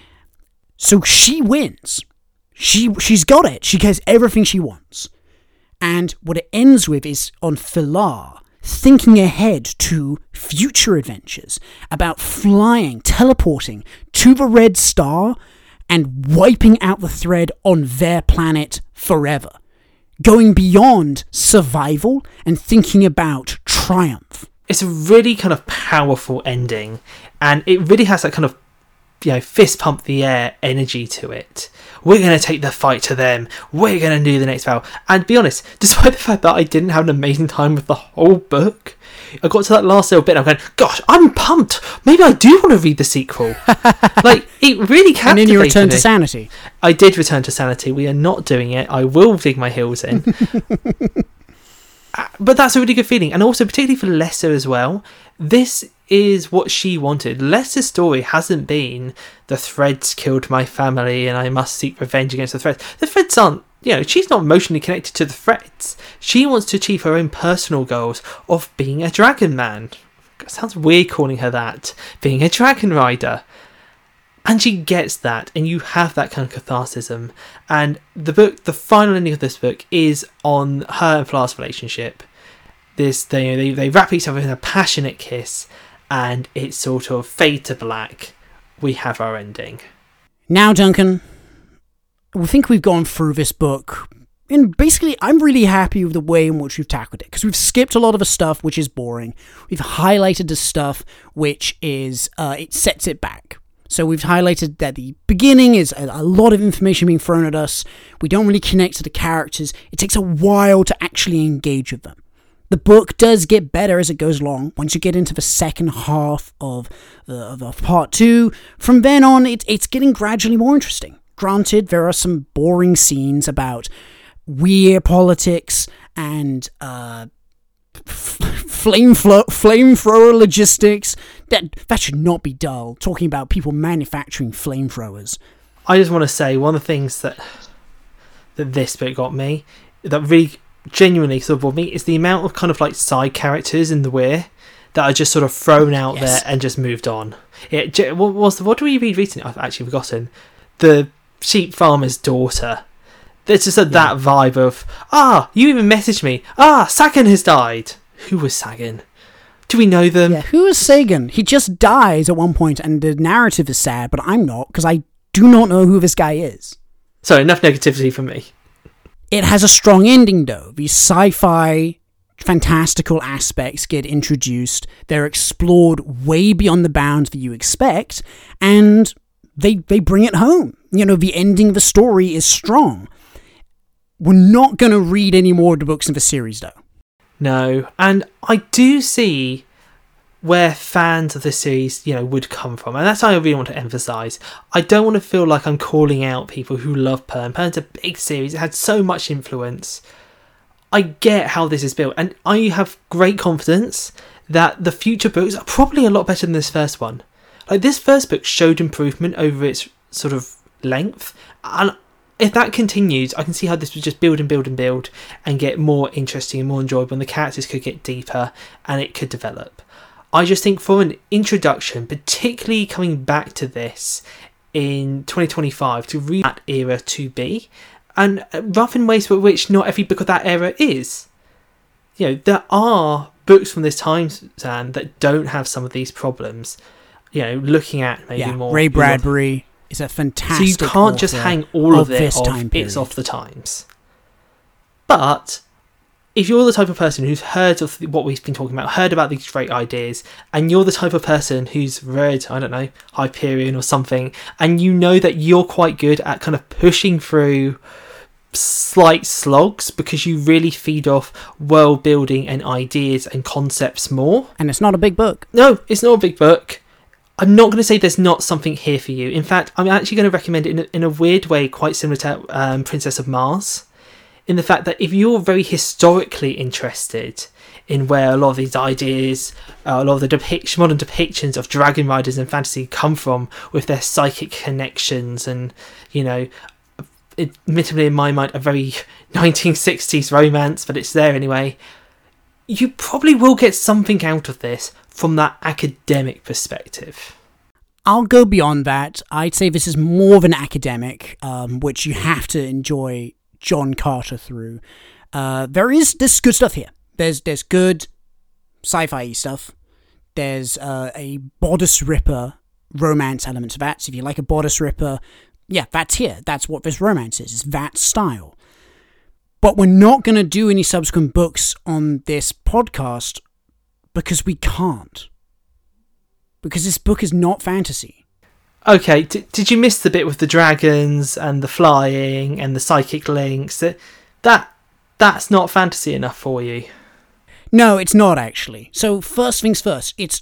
So she wins. She's got it. She gets everything she wants. And what it ends with is on Philar thinking ahead to future adventures about flying, teleporting to the Red Star and wiping out the thread on their planet forever. Going beyond survival and thinking about triumph. It's a really kind of powerful ending, and it really has that kind of, fist pump the air energy to it. We're going to take the fight to them. We're going to do the next battle. And to be honest, despite the fact that I didn't have an amazing time with the whole book, I got to that last little bit and I'm going, gosh, I'm pumped. Maybe I do want to read the sequel. It really captivated me. And then you return to sanity. I did return to sanity. We are not doing it. I will dig my heels in. But that's a really good feeling. And also, particularly for Lessa as well, this is what she wanted. Lessa's story hasn't been the threads killed my family and I must seek revenge against the threads. The threads aren't, she's not emotionally connected to the threads. She wants to achieve her own personal goals of being a dragon man. It sounds weird calling her that. Being a dragon rider. And she gets that, and you have that kind of catharsism. And the final ending of this book is on her and Philar's relationship. They wrap each other in a passionate kiss, and it's sort of fade to black. We have our ending. Now, Duncan, think we've gone through this book. And basically, I'm really happy with the way in which we've tackled it, because we've skipped a lot of the stuff which is boring. We've highlighted the stuff which is, it sets it back. So we've highlighted that the beginning is a lot of information being thrown at us. We don't really connect to the characters. It takes a while to actually engage with them. The book does get better as it goes along. Once you get into the second half of part 2, from then on, it's getting gradually more interesting. Granted, there are some boring scenes about weird politics and flamethrower logistics. That should not be dull, talking about people manufacturing flamethrowers. I just want to say, one of the things that this bit got me, that really genuinely sort of bored me, is the amount of kind of like side characters in the Weir that are just sort of thrown out there and just moved on. What do we read recently? I've actually forgotten. The sheep farmer's daughter. There's just that vibe of, you even messaged me. Sagan has died. Who was Sagan? Do we know them? Yeah, who is Sagan? He just dies at one point, and the narrative is sad, but I'm not, because I do not know who this guy is. So, enough negativity from me. It has a strong ending, though. These sci-fi, fantastical aspects get introduced. They're explored way beyond the bounds that you expect, and they bring it home. You know, the ending of the story is strong. We're not going to read any more of the books in the series, though. No, and I do see where fans of the series, would come from, and that's what I really want to emphasise. I don't want to feel like I'm calling out people who love Pern. Pern's a big series; it had so much influence. I get how this is built, and I have great confidence that the future books are probably a lot better than this first one. Like, this first book showed improvement over its sort of length, and if that continues, I can see how this would just build and build and build and get more interesting and more enjoyable, and the characters could get deeper and it could develop. I just think for an introduction, particularly coming back to this in 2025, to read that era to be, and rough in ways for which not every book of that era is. There are books from this time, Zan, that don't have some of these problems. Looking at maybe more... Ray Bradbury is a fantastic So you can't just hang all of it off, it's off the times. But if you're the type of person who's heard of what we've been talking about, heard about these great ideas, and you're the type of person who's read, I don't know, Hyperion or something, and you know that you're quite good at kind of pushing through slight slogs because you really feed off world building and ideas and concepts more. And it's not a big book. No, it's not a big book. I'm not going to say there's not something here for you. In fact, I'm actually going to recommend it in a weird way, quite similar to Princess of Mars, in the fact that if you're very historically interested in where a lot of these ideas, a lot of the modern depictions of dragon riders and fantasy come from, with their psychic connections and, admittedly in my mind, a very 1960s romance, but it's there anyway, you probably will get something out of this from that academic perspective. I'll go beyond that. I'd say this is more of an academic, which you have to enjoy John Carter through. There's good stuff here. There's good sci-fi stuff. There's a bodice ripper romance element to that. So if you like a bodice ripper, that's here. That's what this romance is. It's that style. But we're not going to do any subsequent books on this podcast because we can't. Because this book is not fantasy. Okay, did you miss the bit with the dragons and the flying and the psychic links? That's not fantasy enough for you? No, it's not actually. So first things first, it's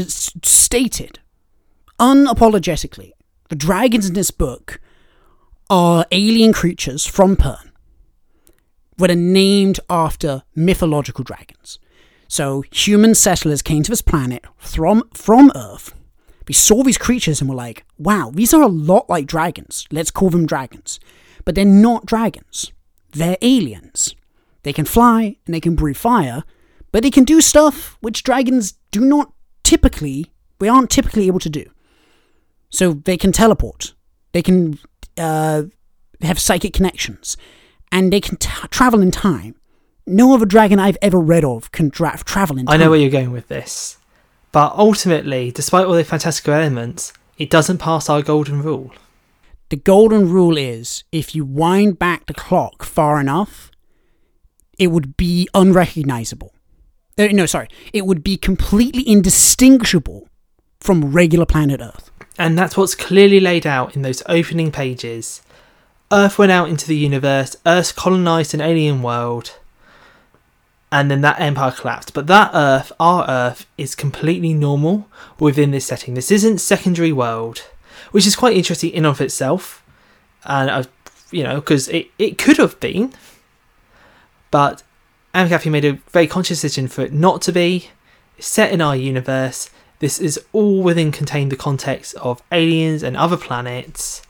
stated unapologetically. The dragons in this book are alien creatures from Pern, that are named after mythological dragons. So human settlers came to this planet from Earth. We saw these creatures and were like, wow, these are a lot like dragons. Let's call them dragons. But they're not dragons. They're aliens. They can fly and they can breathe fire, but they can do stuff which dragons aren't typically able to do. So they can teleport. They can have psychic connections. And they can travel in time. No other dragon I've ever read of can travel in time. I know where you're going with this. But ultimately, despite all the fantastical elements, it doesn't pass our golden rule. the golden rule is if you wind back the clock far enough, it would be unrecognizable. It would be completely indistinguishable from regular planet Earth. And that's what's clearly laid out in those opening pages. Earth went out into the universe, Earth colonised an alien world, and then that empire collapsed. But that Earth, our Earth, is completely normal within this setting. This isn't secondary world, which is quite interesting in of itself. And, because it could have been, but Amicaffi made a very conscious decision for it not to be. It's set in our universe. This is all within contained the context of aliens and other planets.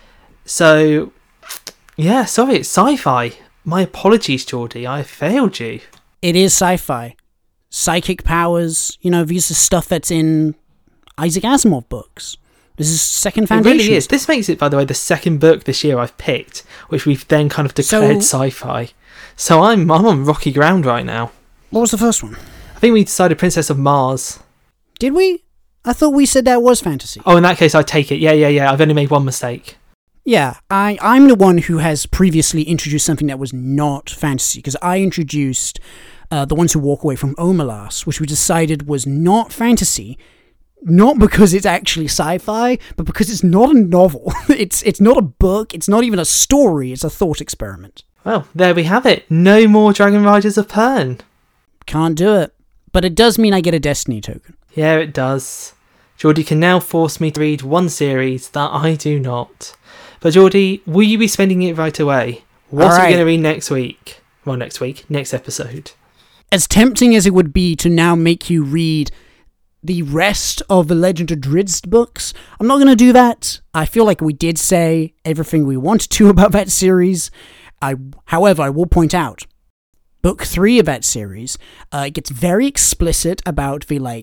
So, yeah, sorry, it's sci-fi. My apologies, Geordie, I failed you. It is sci-fi. Psychic powers, these are stuff that's in Isaac Asimov books. This is Second Foundation. It really is. This makes it, by the way, the second book this year I've picked, which we've then kind of declared sci-fi. So I'm on rocky ground right now. What was the first one? I think we decided Princess of Mars. Did we? I thought we said that was fantasy. Oh, in that case, I take it. Yeah. I've only made one mistake. Yeah, I'm the one who has previously introduced something that was not fantasy, because I introduced The Ones Who Walk Away from Omelas, which we decided was not fantasy, not because it's actually sci-fi, but because it's not a novel. It's not a book, it's not even a story, it's a thought experiment. Well, there we have it. No more Dragon Riders of Pern. Can't do it. But it does mean I get a Destiny token. Yeah, it does. Geordie can now force me to read one series that I do not. But Geordie, will you be spending it right away? What are we going to read next week? Well, next episode. As tempting as it would be to now make you read the rest of the Legend of Drizzt books, I'm not going to do that. I feel like we did say everything we wanted to about that series. However, I will point out, Book 3 of that series, it gets very explicit about the,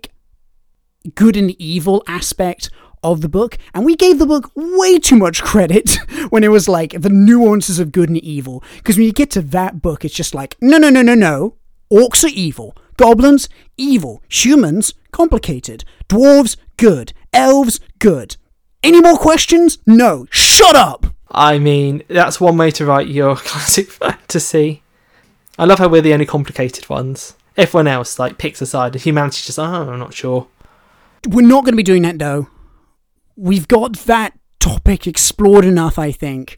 good and evil aspect of the book, and we gave the book way too much credit when it was, the nuances of good and evil, because when you get to that book, it's just no. Orcs are evil. Goblins, evil. Humans, complicated. Dwarves, good. Elves, good. Any more questions? No. Shut up! I mean, that's one way to write your classic fantasy. I love how we're the only complicated ones. Everyone else, picks a side, and humanity's just, I'm not sure. We're not going to be doing that, though. We've got that topic explored enough, I think.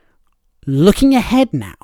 Looking ahead now.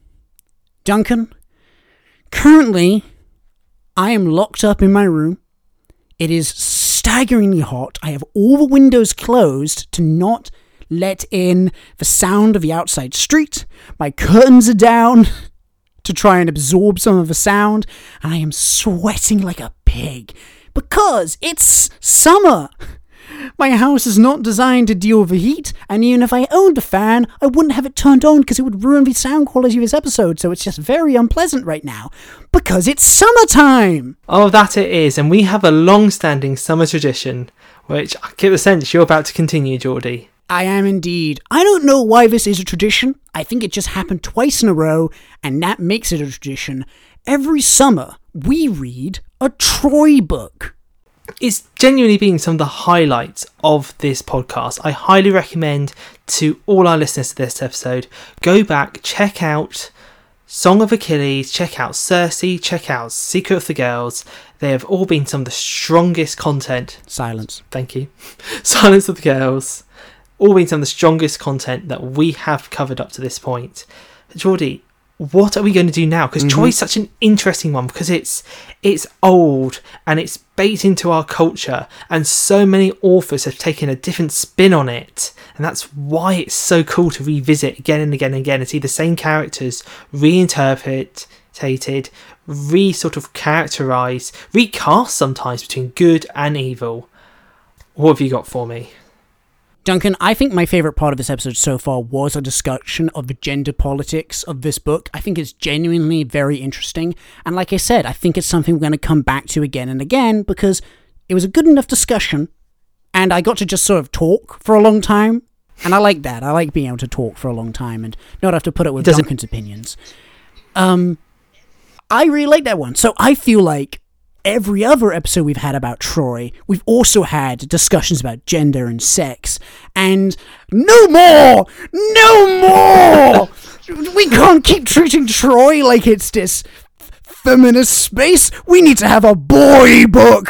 Duncan, currently, I am locked up in my room. It is staggeringly hot. I have all the windows closed to not let in the sound of the outside street. My curtains are down to try and absorb some of the sound. And I am sweating like a pig because it's summer. My house is not designed to deal with the heat, and even if I owned a fan, I wouldn't have it turned on because it would ruin the sound quality of this episode, so it's just very unpleasant right now, because it's summertime! Oh, that it is, and we have a long-standing summer tradition, which I get the sense you're about to continue, Geordie. I am indeed. I don't know why this is a tradition. I think it just happened twice in a row, and that makes it a tradition. Every summer, we read a Troy book. It's genuinely been some of the highlights of this podcast. I highly recommend to all our listeners to this episode, go back, check out Song of Achilles, check out Circe, check out Secret of the Girls. They have all been some of the strongest content. Silence. Thank you. Silence of the Girls. All been some of the strongest content that we have covered up to this point. Geordie, what are we going to do now? Because Troy's such an interesting one, because it's old and it's baked into our culture, and so many authors have taken a different spin on it, and that's why it's so cool to revisit again and again and again and see the same characters reinterpreted, sort of characterised, recast sometimes between good and evil. What have you got for me? Duncan, I think my favourite part of this episode so far was a discussion of the gender politics of this book. I think it's genuinely very interesting. And like I said, I think it's something we're going to come back to again and again because it was a good enough discussion and I got to just sort of talk for a long time. And I like that. I like being able to talk for a long time and not have to put up with Duncan's opinions. I really like that one. So I feel like every other episode we've had about Troy, we've also had discussions about gender and sex. And no more! No more! We can't keep treating Troy like it's this feminist space. We need to have a boy book.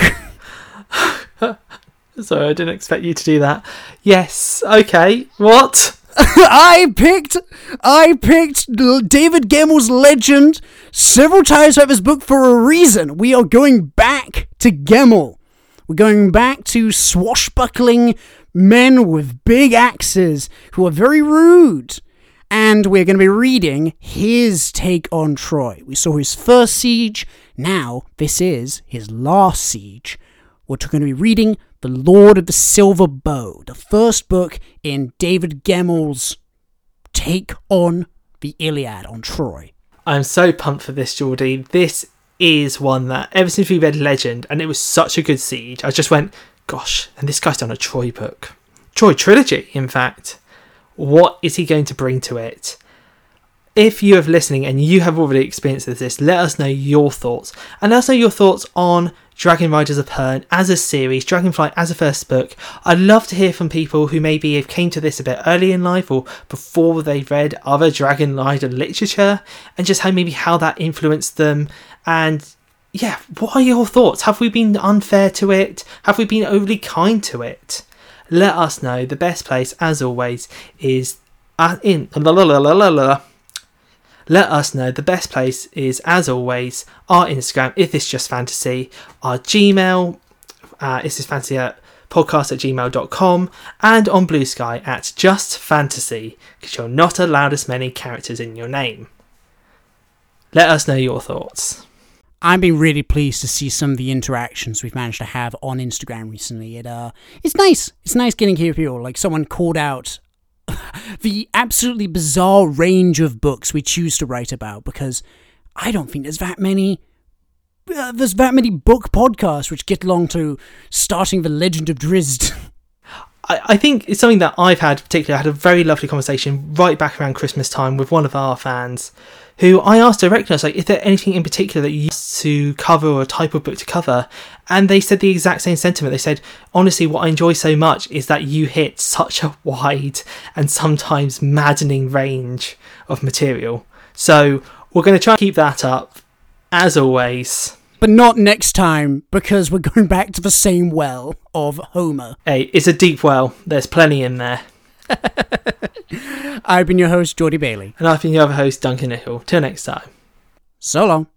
Sorry, I didn't expect you to do that. Yes, okay, what? I picked David Gemmell's Legend several times out of his book for a reason. We are going back to Gemmell. We're going back to swashbuckling men with big axes who are very rude. And we're going to be reading his take on Troy. We saw his first siege. Now, this is his last siege. We're going to be reading The Lord of the Silver Bow, the first book in David Gemmell's take on the Iliad, on Troy. I'm so pumped for this, Geordie. This is one that, ever since we read Legend, and it was such a good siege, I just went, gosh, and this guy's done a Troy book. Troy trilogy, in fact. What is he going to bring to it? If you are listening and you have already experienced this, let us know your thoughts. And let us know your thoughts on Dragon Riders of Pern as a series, Dragonflight as a first book. I'd love to hear from people who maybe have came to this a bit early in life or before they've read other Dragon Rider literature, and just how that influenced them. And yeah, what are your thoughts? Have we been unfair to it? Have we been overly kind to it? Let us know. The best place, as always, is Let us know. The best place is, as always, our Instagram, if it's just fantasy, our Gmail, if it's fantasy at podcast@gmail.com, and on Blue Sky at just fantasy, because you're not allowed as many characters in your name. Let us know your thoughts. I've been really pleased to see some of the interactions we've managed to have on Instagram recently. It's nice. It's nice getting to hear people. Like, someone called out the absolutely bizarre range of books we choose to write about, because I don't think there's that many book podcasts which get along to starting the Legend of Drizzt. I think it's something that I've had particularly. I had a very lovely conversation right back around Christmas time with one of our fans, who I asked directly, I was like, is there anything in particular that you used to cover or a type of book to cover? And they said the exact same sentiment. They said, honestly, what I enjoy so much is that you hit such a wide and sometimes maddening range of material. So we're going to try and keep that up, as always. But not next time, because we're going back to the same well of Homer. Hey, it's a deep well. There's plenty in there. I've been your host, Geordie Bailey. And I've been your other host, Duncan Nichol. Till next time. So long.